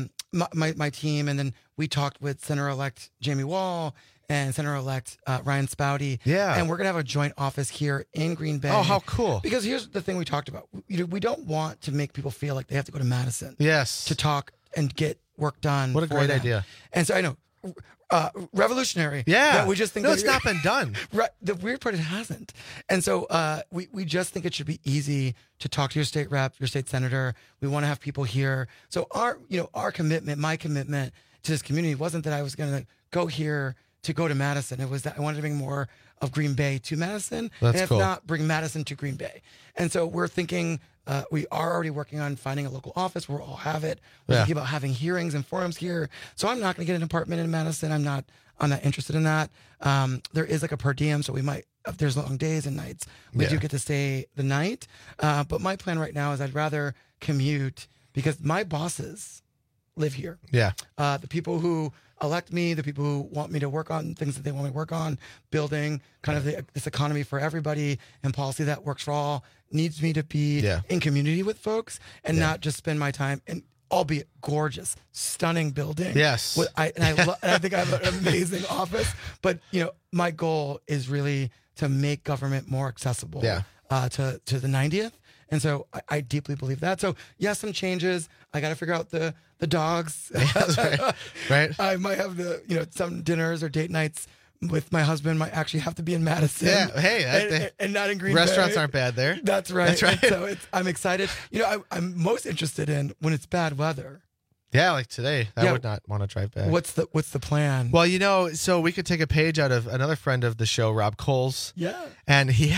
Speaker 17: my team, and then we talked with Senator-elect Jamie Wall and Senator-elect Ryan Spouty.
Speaker 13: Yeah.
Speaker 17: And we're going to have a joint office here in Green Bay.
Speaker 13: Oh, how cool.
Speaker 17: Because here's the thing we talked about. We don't want to make people feel like they have to go to Madison to talk and get work done.
Speaker 13: What a great idea.
Speaker 17: And so I know, revolutionary.
Speaker 13: Yeah.
Speaker 17: We just think
Speaker 13: it's not been done.
Speaker 17: Right. The weird part, it hasn't. And so we just think it should be easy to talk to your state rep, your state senator. We want to have people here. So our commitment, my commitment to this community wasn't that I was going to go here to go to Madison. It was that I wanted to bring more of Green Bay to Madison.
Speaker 13: That's
Speaker 17: and if
Speaker 13: cool.
Speaker 17: not, bring Madison to Green Bay. And so we're thinking, we are already working on finding a local office where we'll all have it. We're thinking about having hearings and forums here. So I'm not going to get an apartment in Madison. I'm not interested in that. There is like a per diem, so we might, if there's long days and nights, we do get to stay the night. But my plan right now is I'd rather commute because my bosses live here.
Speaker 13: Yeah.
Speaker 17: The people who elect me, the people who want me to work on things that they want me to work on, building kind of this economy for everybody and policy that works for all, needs me to be in community with folks and not just spend my time in, albeit gorgeous, stunning building.
Speaker 13: Yes.
Speaker 17: And I think I have an amazing office. But, my goal is really to make government more accessible to the 90th. And so I deeply believe that. So, some changes. I got to figure out the dogs.
Speaker 13: Right.
Speaker 17: I might have some dinners or date nights with my husband might actually have to be in Madison.
Speaker 13: Yeah. Hey,
Speaker 17: and not in Green Bay.
Speaker 13: Restaurants aren't bad there.
Speaker 17: That's right. So I'm excited. I'm most interested in when it's bad weather.
Speaker 13: Yeah, like today. I would not want to drive back.
Speaker 17: What's the plan?
Speaker 13: Well, so we could take a page out of another friend of the show, Rob Coles.
Speaker 17: Yeah.
Speaker 13: And he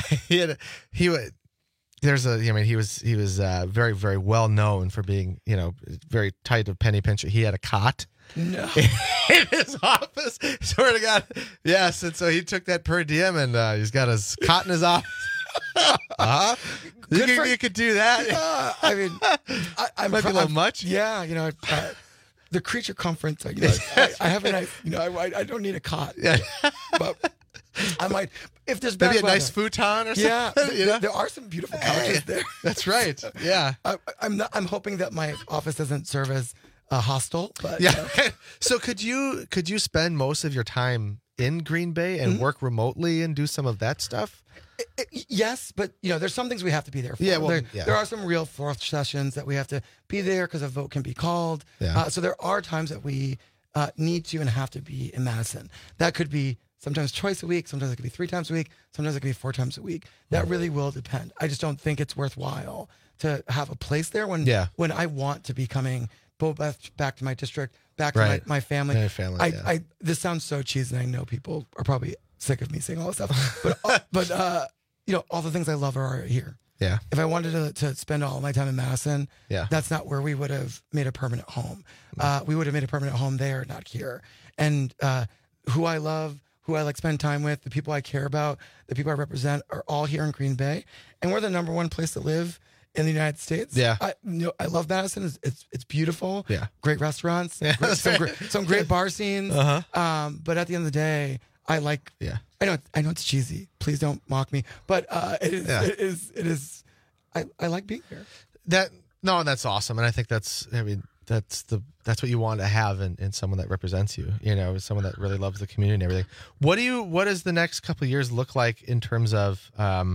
Speaker 13: was very, very well known for being, very tight of penny pincher. He had a cot in his office. Swear to God. Yes. And so he took that per diem and he's got his cot in his office. You could do that.
Speaker 17: I mean, I
Speaker 13: might be a little much.
Speaker 17: Yeah. The creature conference, I have a nice, I don't need a cot.
Speaker 13: Yeah.
Speaker 17: But I might, if there's bad
Speaker 13: maybe a
Speaker 17: weather,
Speaker 13: nice futon or something.
Speaker 17: Yeah, there are some beautiful couches there.
Speaker 13: That's right. Yeah,
Speaker 17: I'm hoping that my office doesn't serve as a hostel. But,
Speaker 13: So could you spend most of your time in Green Bay and work remotely and do some of that stuff?
Speaker 17: Yes, but there's some things we have to be there for.
Speaker 13: Yeah,
Speaker 17: there are some real fourth sessions that we have to be there because a vote can be called.
Speaker 13: Yeah.
Speaker 17: So there are times that we need to and have to be in Madison. That could be sometimes twice a week, sometimes it could be 3 times a week, sometimes it could be 4 times a week. That really will depend. I just don't think it's worthwhile to have a place there when I want to be coming back to my district, back to my family. This sounds so cheesy, and I know people are probably sick of me saying all this stuff, but all the things I love are here.
Speaker 13: Yeah.
Speaker 17: If I wanted to spend all my time in Madison,
Speaker 13: Yeah.
Speaker 17: that's not where we would have made a permanent home. We would have made a permanent home there, not here. And who I love, who I like spend time with, the people I care about, the people I represent are all here in Green Bay. And we're the number one place to live in the United States.
Speaker 13: Yeah.
Speaker 17: I love Madison. It's beautiful.
Speaker 13: Yeah.
Speaker 17: Great restaurants.
Speaker 13: Yeah,
Speaker 17: some great bar scenes. But at the end of the day, I like.
Speaker 13: Yeah.
Speaker 17: I know it's cheesy. Please don't mock me. But it is. I like being here.
Speaker 13: That's awesome, and I think that's what you want to have in someone that represents you. Someone that really loves the community and everything. What does the next couple of years look like in terms of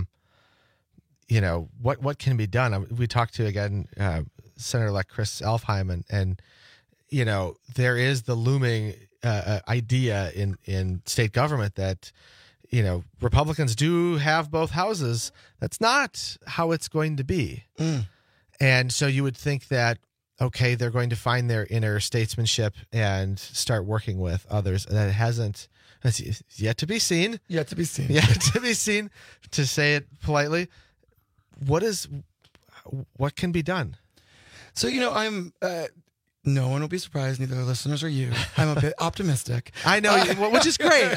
Speaker 13: what can be done? We talked to again Senator-elect Chris Elfheim, and there is the looming idea in state government that Republicans do have both houses. That's not how it's going to be. And so you would think that, okay, they're going to find their inner statesmanship and start working with others. And that it's yet to be seen.
Speaker 17: Yet to be seen.
Speaker 13: Yet to be seen, to say it politely. What can be done?
Speaker 17: So, I'm, no one will be surprised, neither the listeners or you. I'm a bit optimistic.
Speaker 13: I know, which is great.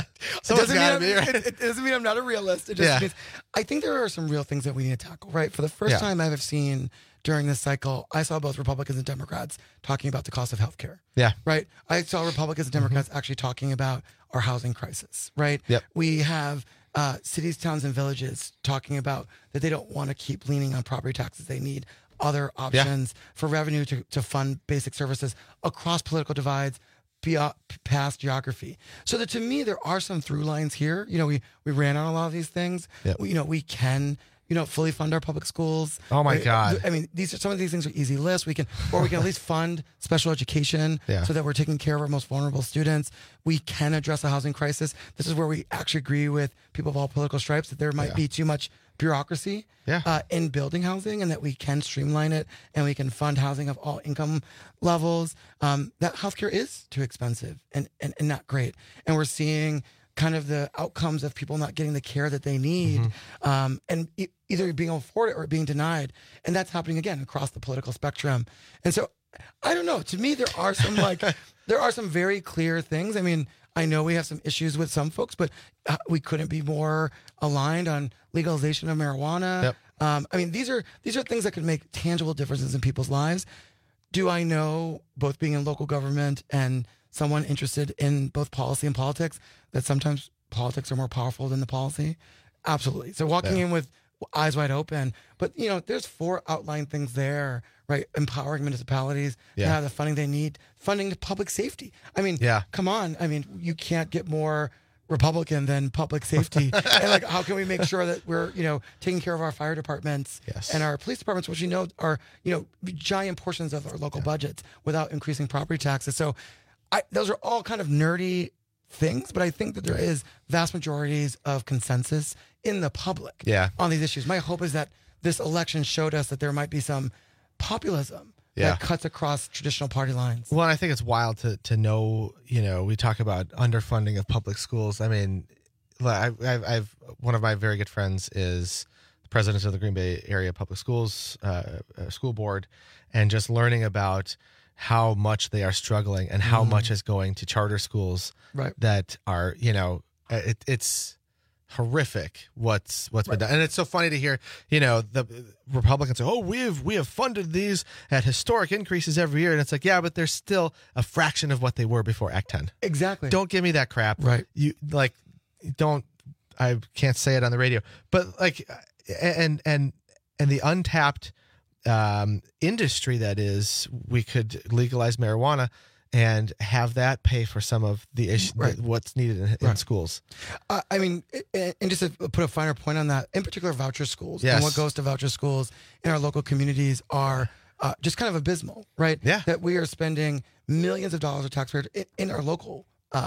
Speaker 17: It doesn't mean I'm not a realist. It just means I think there are some real things that we need to tackle, right? For the first time I've seen during this cycle, I saw both Republicans and Democrats talking about the cost of healthcare.
Speaker 13: Yeah.
Speaker 17: Right? I saw Republicans and Democrats actually talking about our housing crisis, right?
Speaker 13: Yep.
Speaker 17: We have cities, towns, and villages talking about that they don't want to keep leaning on property taxes. They need other options for revenue to fund basic services across political divides, past geography. So that to me, there are some through lines here. We ran on a lot of these things.
Speaker 13: Yep.
Speaker 17: We can fully fund our public schools.
Speaker 13: Oh my God.
Speaker 17: I mean, some of these things are easy lists. We can at least fund special education so that we're taking care of our most vulnerable students. We can address a housing crisis. This is where we actually agree with people of all political stripes that there might be too much bureaucracy in building housing, and that we can streamline it and we can fund housing of all income levels. That healthcare is too expensive and not great. And we're seeing kind of the outcomes of people not getting the care that they need, and either being able to afford it or being denied. And that's happening again across the political spectrum. And so I don't know. To me, there are some very clear things. I mean, I know we have some issues with some folks, but we couldn't be more aligned on legalization of marijuana.
Speaker 13: Yep.
Speaker 17: I mean, these are things that could make tangible differences in people's lives. Do I know, both being in local government and someone interested in both policy and politics, that sometimes politics are more powerful than the policy? Absolutely. So walking in with eyes wide open, but there's 4 outlined things there, right? Empowering municipalities to have the funding they need, funding public safety. I mean, come on. I mean, you can't get more Republican than public safety. And how can we make sure that we're, taking care of our fire departments and our police departments, which are, giant portions of our local budgets, without increasing property taxes. So those are all kind of nerdy things, but I think that there is vast majorities of consensus in the public on these issues. My hope is that this election showed us that there might be some populism that cuts across traditional party lines.
Speaker 13: Well, I think it's wild to know, we talk about underfunding of public schools. I mean, I've one of my very good friends is the president of the Green Bay Area Public Schools school board, and just learning about how much they are struggling and how much is going to charter schools that are, it's horrific what's been done. And it's so funny to hear, the Republicans say, oh, we have funded these at historic increases every year. And it's like, yeah, but they're still a fraction of what they were before Act 10.
Speaker 17: Exactly.
Speaker 13: Don't give me that crap.
Speaker 17: Right.
Speaker 13: I can't say it on the radio, but and the untapped industry that is, we could legalize marijuana and have that pay for some of the issue, what's needed in schools.
Speaker 17: I mean, and just to put a finer point on that, in particular, voucher schools and what goes to voucher schools in our local communities are just kind of abysmal, right?
Speaker 13: Yeah.
Speaker 17: That we are spending millions of dollars of taxpayers in our local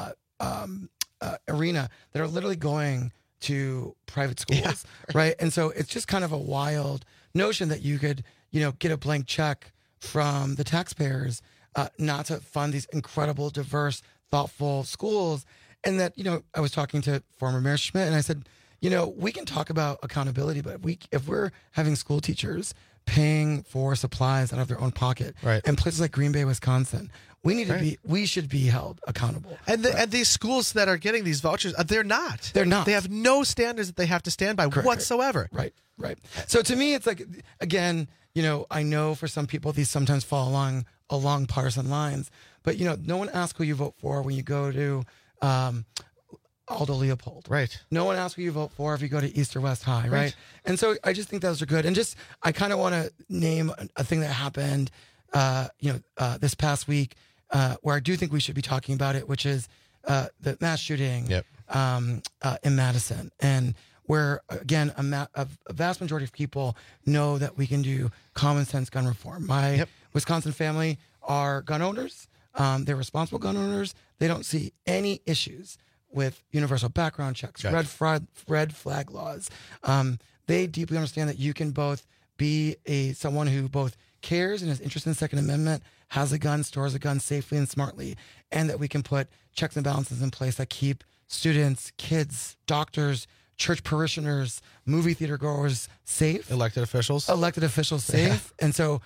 Speaker 17: arena that are literally going to private schools, right? And so it's just kind of a wild notion that you could, get a blank check from the taxpayers not to fund these incredible, diverse, thoughtful schools. And that, I was talking to former Mayor Schmidt, and I said, we can talk about accountability, but if we're having school teachers paying for supplies out of their own pocket,
Speaker 13: right,
Speaker 17: and places like Green Bay, Wisconsin, we should be held accountable.
Speaker 13: And these schools that are getting these vouchers, they're not.
Speaker 17: They're not.
Speaker 13: They have no standards that they have to stand by whatsoever.
Speaker 17: Right. So to me, it's like, again, I know for some people these sometimes fall along partisan lines, but no one asks who you vote for when you go to Aldo Leopold.
Speaker 13: Right.
Speaker 17: No one asks who you vote for if you go to East or West High, right? And so I just think those are good. And I kind of want to name a thing that happened, this past week, where I do think we should be talking about it, which is the mass shooting in Madison, and where, again, a vast majority of people know that we can do common sense gun reform. My Wisconsin family are gun owners. They're responsible gun owners. They don't see any issues with universal background checks, red flag laws. They deeply understand that you can both be someone who both cares and is interested in the Second Amendment, has a gun, stores a gun safely and smartly, and that we can put checks and balances in place that keep students, kids, doctors, church parishioners, movie theater goers safe.
Speaker 13: Elected officials
Speaker 17: safe. And so,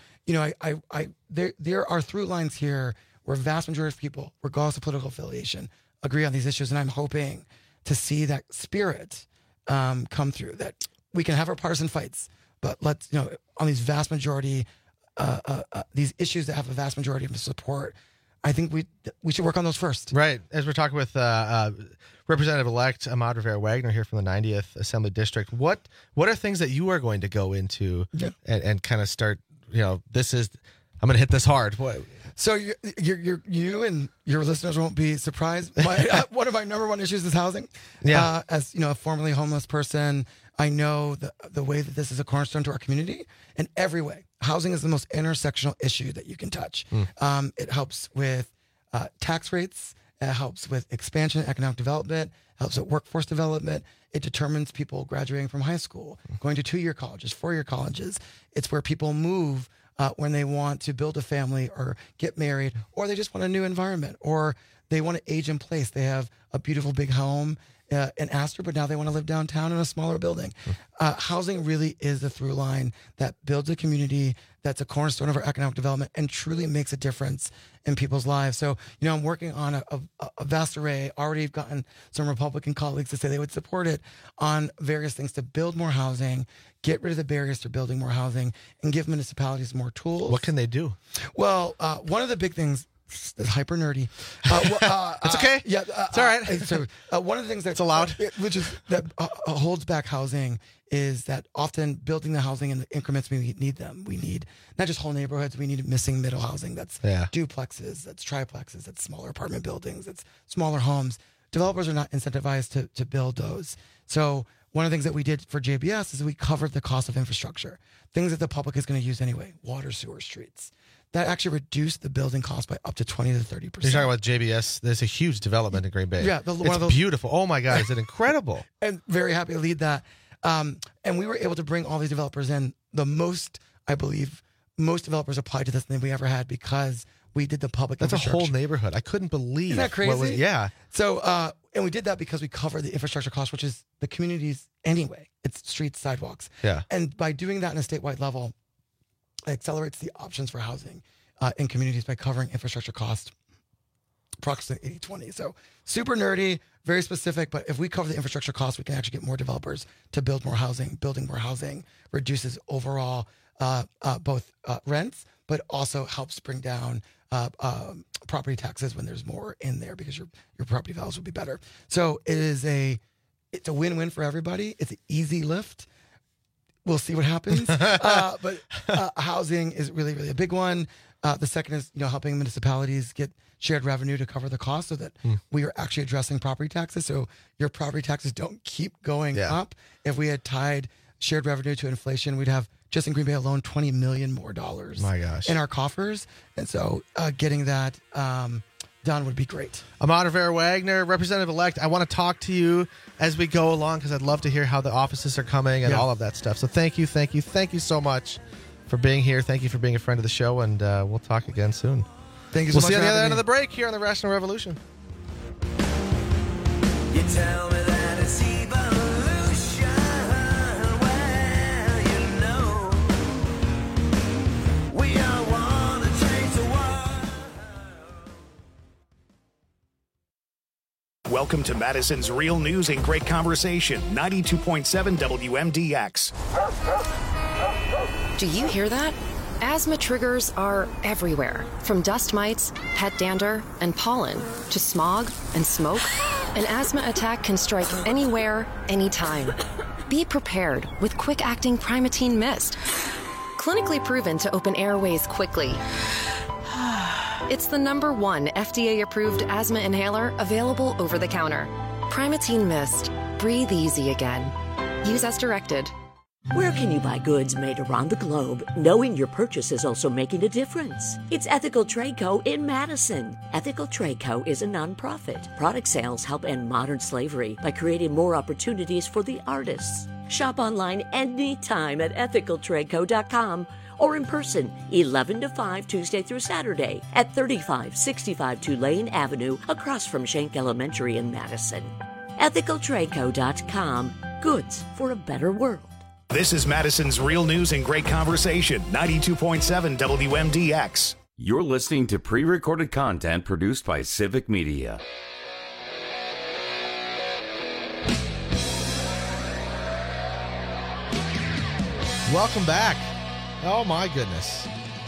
Speaker 17: there are through lines here where vast majority of people, regardless of political affiliation, agree on these issues. And I'm hoping to see that spirit come through, that we can have our partisan fights, but let's, on these vast majority, these issues that have a vast majority of support, I think we should work on those first.
Speaker 13: Right. As we're talking with Representative-elect Ahmad Rivera-Wagner here from the 90th Assembly District, what are things that you are going to go into and kind of start, I'm going to hit this hard. What?
Speaker 17: So you and your listeners won't be surprised. One of my number one issues is housing.
Speaker 13: Yeah.
Speaker 17: As a formerly homeless person, I know the way that this is a cornerstone to our community in every way. Housing is the most intersectional issue that you can touch. It helps with tax rates. It helps with expansion and economic development. Helps with workforce development. It determines people graduating from high school, going to 2-year colleges, 4-year colleges. It's where people move when they want to build a family or get married, or they just want a new environment, or they want to age in place. They have a beautiful big home in Astor, but now they want to live downtown in a smaller building. Housing really is the through line that builds a community that's a cornerstone of our economic development and truly makes a difference in people's lives. So, I'm working on a vast array. Already gotten some Republican colleagues to say they would support it on various things to build more housing, get rid of the barriers to building more housing, and give municipalities more tools.
Speaker 13: What can they do?
Speaker 17: Well, one of the big things that's hyper nerdy.
Speaker 13: It's okay.
Speaker 17: Yeah,
Speaker 13: it's all right.
Speaker 17: So one of the things that's
Speaker 13: allowed,
Speaker 17: which is that holds back housing, is that often building the housing in the increments we need them. We need not just whole neighborhoods. We need missing middle housing. That's duplexes. That's triplexes. That's smaller apartment buildings. That's smaller homes. Developers are not incentivized to build those. So one of the things that we did for JBS is we covered the cost of infrastructure, things that the public is going to use anyway, water, sewer, streets. That actually reduced the building cost by up to 20 to 30%.
Speaker 13: You're talking about JBS. There's a huge development in Green Bay.
Speaker 17: Yeah.
Speaker 13: It's beautiful. Oh, my God. Is it incredible?
Speaker 17: And very happy to lead that. And we were able to bring all these developers in. I believe, most developers applied to this than we ever had because we did the public infrastructure.
Speaker 13: That's a whole neighborhood. I couldn't believe.
Speaker 17: Isn't that crazy?
Speaker 13: Yeah.
Speaker 17: So, and we did that because we covered the infrastructure cost, which is the communities anyway. It's streets, sidewalks.
Speaker 13: Yeah.
Speaker 17: And by doing that on a statewide level, it accelerates the options for housing in communities by covering infrastructure cost approximately 80-20. So super nerdy, very specific, but if we cover the infrastructure cost, we can actually get more developers to build more housing. Building more housing reduces overall both rents, but also helps bring down property taxes when there's more in there because your property values will be better. So it's a win-win for everybody. It's an easy lift. We'll see what happens. But housing is really, really a big one. The second is, helping municipalities get shared revenue to cover the cost so that we are actually addressing property taxes. So your property taxes don't keep going up. If we had tied shared revenue to inflation, we'd have, just in Green Bay alone, $20 million more in our coffers. And so getting that done would be great.
Speaker 13: Ahmad Rivera-Wagner, Representative-elect, I want to talk to you as we go along because I'd love to hear how the offices are coming and all of that stuff. So thank you so much for being here. Thank you for being a friend of the show, and we'll talk again soon.
Speaker 17: Thank you so much.
Speaker 13: We'll see you on the other end of the break here on the Rational Revolution.
Speaker 4: You tell me that it's evolution.
Speaker 1: Welcome to Madison's Real News and Great Conversation, 92.7 WMDX.
Speaker 4: Do you hear that? Asthma triggers are everywhere, from dust mites, pet dander, and pollen, to smog and smoke. An asthma attack can strike anywhere, anytime. Be prepared with quick-acting Primatene Mist. Clinically proven to open airways quickly. It's the #1 FDA-approved asthma inhaler available over the counter. Primatene Mist. Breathe easy again. Use as directed.
Speaker 15: Where can you buy goods made around the globe, knowing your purchase is also making a difference? It's Ethical Trade Co. in Madison. Ethical Trade Co. is a nonprofit. Product sales help end modern slavery by creating more opportunities for the artists. Shop online anytime at ethicaltradeco.com or in person, 11 to 5, Tuesday through Saturday at 3565 Tulane Avenue, across from Schenck Elementary in Madison. ethicaltradeco.com. Goods for a better world.
Speaker 1: This is Madison's Real News and Great Conversation, 92.7 WMDX.
Speaker 12: You're listening to pre-recorded content produced by Civic Media.
Speaker 13: Welcome back. Oh, my goodness.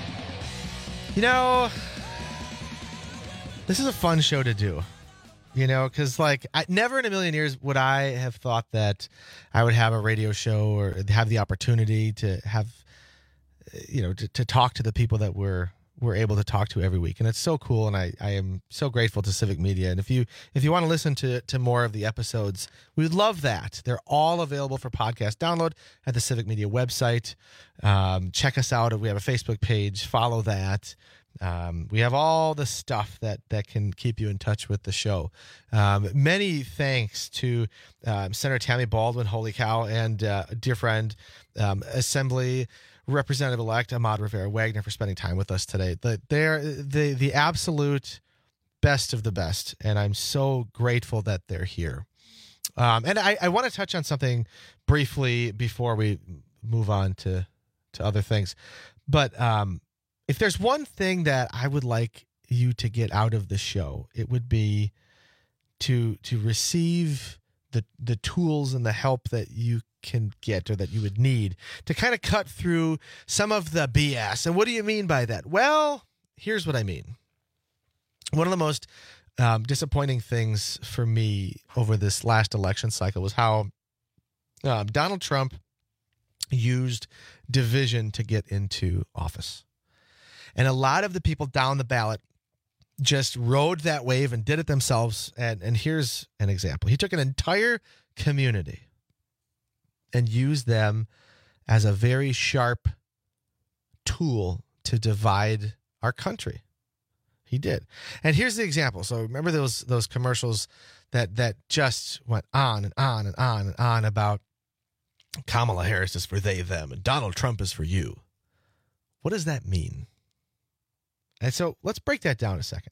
Speaker 13: You know, this is a fun show to do. You know, because, like, never in a million years would I have thought that I would have a radio show or have the opportunity to have, you know, to talk to the people that we're able to talk to every week. And it's so cool, and I am so grateful to Civic Media. And if you want to listen to more of the episodes, we would love that. They're all available for podcast download at the Civic Media website. Check us out. We have a Facebook page. Follow that. We have all the stuff that can keep you in touch with the show. Many thanks to Senator Tammy Baldwin, holy cow, and dear friend, Assembly Representative-elect Ahmad Rivera Wagner for spending time with us today. They're the absolute best of the best, and I'm so grateful that they're here. And I want to touch on something briefly before we move on to other things. But if there's one thing that I would like you to get out of the show, it would be to receive the tools and the help that you can get or that you would need to kind of cut through some of the BS. And what do you mean by that? Well, here's what I mean. One of the most disappointing things for me over this last election cycle was how Donald Trump used division to get into office. And a lot of the people down the ballot just rode that wave and did it themselves. And here's an example. He took an entire community and used them as a very sharp tool to divide our country. He did. And here's the example. So remember those commercials that just went on and on and on and on about Kamala Harris is for they, them, and Donald Trump is for you. What does that mean? And so let's break that down a second.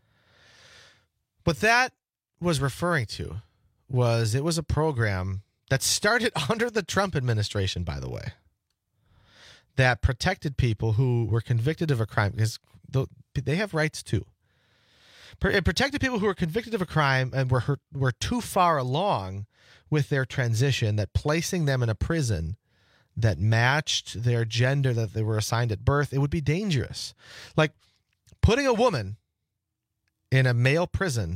Speaker 13: What that was referring to was it was a program that started under the Trump administration, by the way, that protected people who were convicted of a crime, because they have rights too. It protected people who were convicted of a crime and were too far along with their transition, that placing them in a prison that matched their gender that they were assigned at birth, it would be dangerous. Like putting a woman in a male prison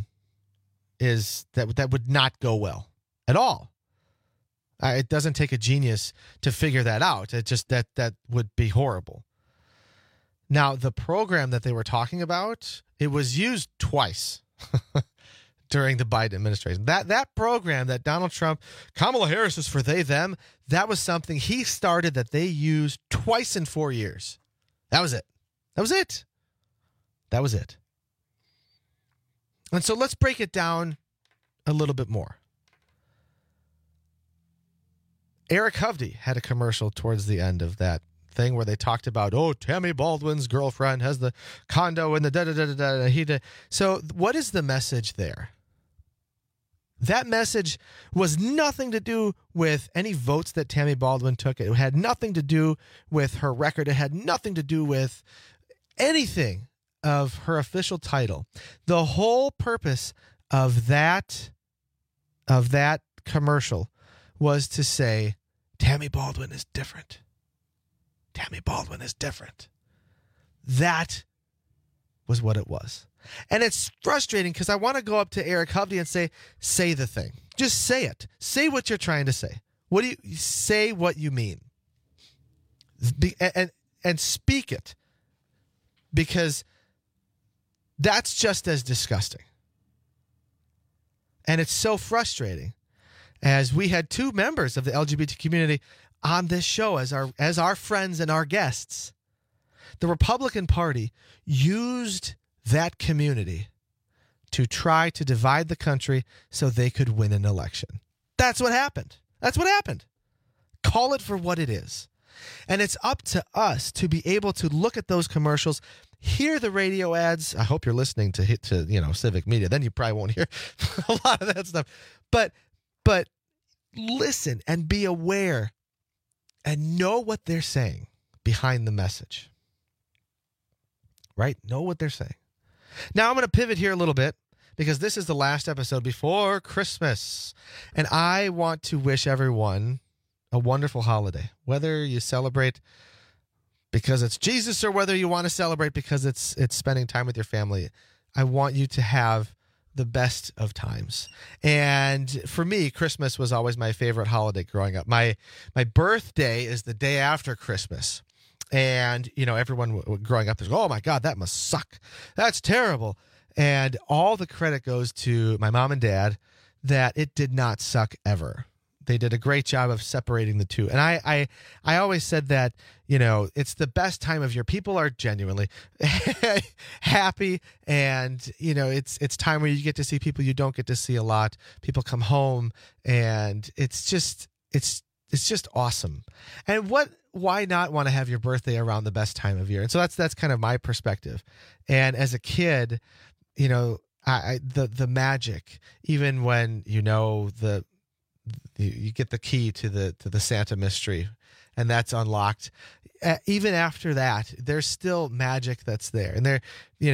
Speaker 13: that would not go well at all. It doesn't take a genius to figure that out. It just that would be horrible. Now, the program that they were talking about, it was used twice during the Biden administration. That program that Donald Trump, Kamala Harris is for they, them, that was something he started that they used twice in 4 years. That was it. That was it. That was it. And so let's break it down a little bit more. Eric Hovde had a commercial towards the end of that thing where they talked about, Tammy Baldwin's girlfriend has the condo and the da-da-da-da-da. So what is the message there? That message was nothing to do with any votes that Tammy Baldwin took. It had nothing to do with her record. It had nothing to do with anything of her official title. The whole purpose of that commercial was to say, Tammy Baldwin is different. Tammy Baldwin is different. That was what it was. And it's frustrating because I want to go up to Eric Hovde and say the thing. Just say it. Say what you're trying to say. What do you say what you mean? And speak it. Because that's just as disgusting. And it's so frustrating, as we had two members of the LGBT community on this show as our friends and our guests. The Republican Party used that community to try to divide the country so they could win an election. That's what happened. That's what happened. Call it for what it is. And it's up to us to be able to look at those commercials, hear the radio ads. I hope you're listening to Civic Media. Then you probably won't hear a lot of that stuff. But listen and be aware and know what they're saying behind the message. Right? Know what they're saying. Now I'm going to pivot here a little bit because this is the last episode before Christmas. And I want to wish everyone a wonderful holiday, whether you celebrate because it's Jesus or whether you want to celebrate because it's spending time with your family. I want you to have the best of times. And for me, Christmas was always my favorite holiday growing up. My birthday is the day after Christmas. And, everyone growing up is, oh my God, that must suck. That's terrible. And all the credit goes to my mom and dad that it did not suck ever. They did a great job of separating the two. And I always said that, it's the best time of year. People are genuinely happy. And, it's time where you get to see people you don't get to see a lot. People come home and it's just awesome. And why not want to have your birthday around the best time of year? And so that's kind of my perspective. And as a kid, the magic, even when, you get the key to the Santa mystery and that's unlocked. Even after that, there's still magic that's there. And there,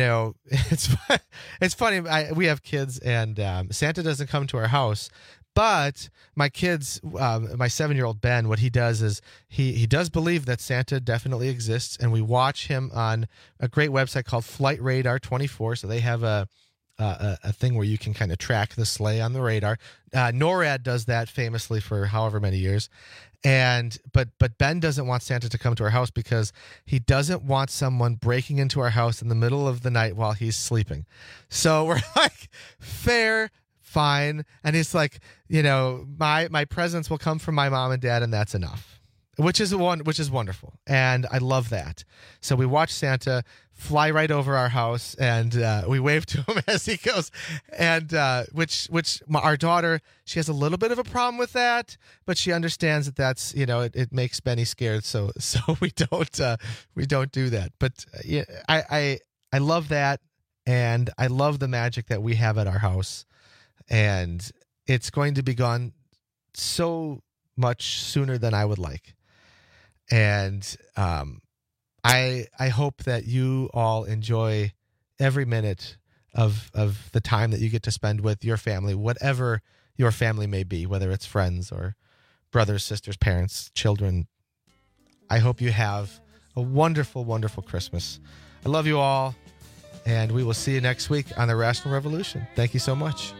Speaker 13: it's funny. We have kids and Santa doesn't come to our house, but my kids, my 7-year-old Ben, what he does is he does believe that Santa definitely exists. And we watch him on a great website called Flight Radar 24. So they have a thing where you can kind of track the sleigh on the radar. NORAD does that famously for however many years. But Ben doesn't want Santa to come to our house because he doesn't want someone breaking into our house in the middle of the night while he's sleeping. So we're like, fair, fine. And he's like, my presents will come from my mom and dad, and that's enough. Which is wonderful. And I love that. So we watch Santa fly right over our house and we wave to him as he goes. And which our daughter, she has a little bit of a problem with that, but she understands that that's, it makes Benny scared. So we don't do that. But I love that. And I love the magic that we have at our house. And it's going to be gone so much sooner than I would like. And I hope that you all enjoy every minute of the time that you get to spend with your family, whatever your family may be, whether it's friends or brothers, sisters, parents, children. I hope you have a wonderful, wonderful Christmas. I love you all, and we will see you next week on The Rational Revolution. Thank you so much.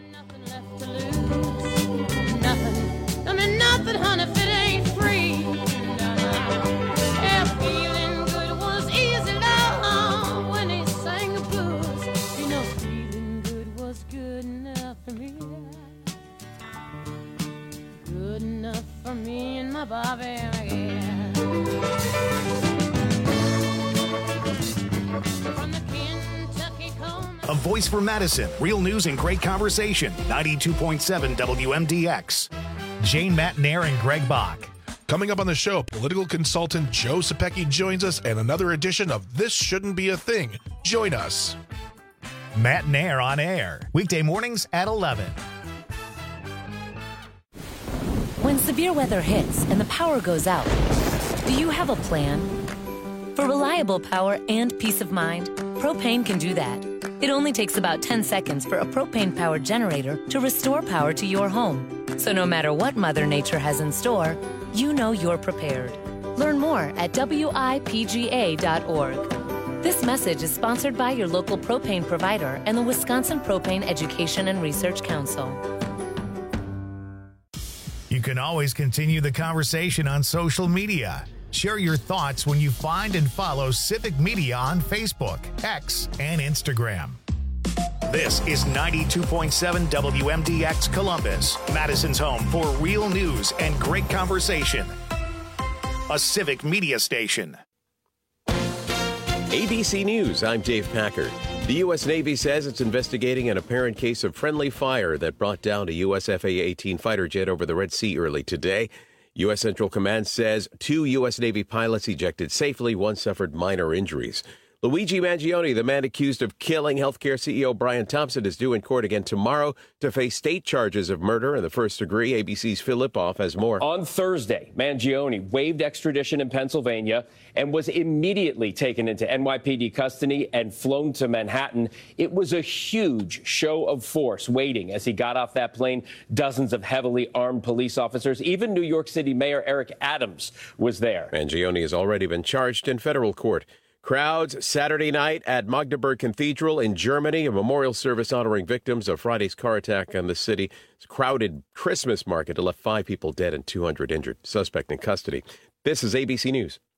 Speaker 5: Nothing, honey, if it ain't free. Yeah, feeling good was easy, love, when he sang the blues. Feeling good was good enough for me. Good enough for me and my Bobby, yeah. From the Kentucky Coal.
Speaker 1: A voice for Madison. Real news and great conversation. 92.7 WMDX. Jane Matnair and Greg Bach.
Speaker 6: Coming up on the show, political consultant Joe Sapecki joins us and another edition of This Shouldn't Be a Thing. Join us.
Speaker 1: Matnair on air. Weekday mornings at 11.
Speaker 7: When severe weather hits and the power goes out, do you have a plan? For reliable power and peace of mind, Propane can do that. It only takes about 10 seconds for a propane-powered generator to restore power to your home. So no matter what Mother Nature has in store, you know you're prepared. Learn more at WIPGA.org. This message is sponsored by your local propane provider and the Wisconsin Propane Education and Research Council.
Speaker 1: You can always continue the conversation on social media. Share your thoughts when you find and follow Civic Media on Facebook, X, and Instagram. This is 92.7 WMDX Columbus, Madison's home for real news and great conversation. A Civic Media station.
Speaker 2: ABC News, I'm Dave Packard. The U.S. Navy says it's investigating an apparent case of friendly fire that brought down a U.S. FA-18 fighter jet over the Red Sea early today. U.S. Central Command says 2 U.S. Navy pilots ejected safely. One suffered minor injuries. Luigi Mangione, the man accused of killing healthcare CEO Brian Thompson, is due in court again tomorrow to face state charges of murder in the first degree. ABC's Phil Lipoff has more.
Speaker 3: On Thursday, Mangione waived extradition in Pennsylvania and was immediately taken into NYPD custody and flown to Manhattan. It was a huge show of force waiting as he got off that plane. Dozens of heavily armed police officers. Even New York City Mayor Eric Adams was there.
Speaker 2: Mangione has already been charged in federal court. Crowds Saturday night at Magdeburg Cathedral in Germany, a memorial service honoring victims of Friday's car attack on the city. It's a crowded Christmas market that left 5 people dead and 200 injured. Suspect in custody. This is ABC News.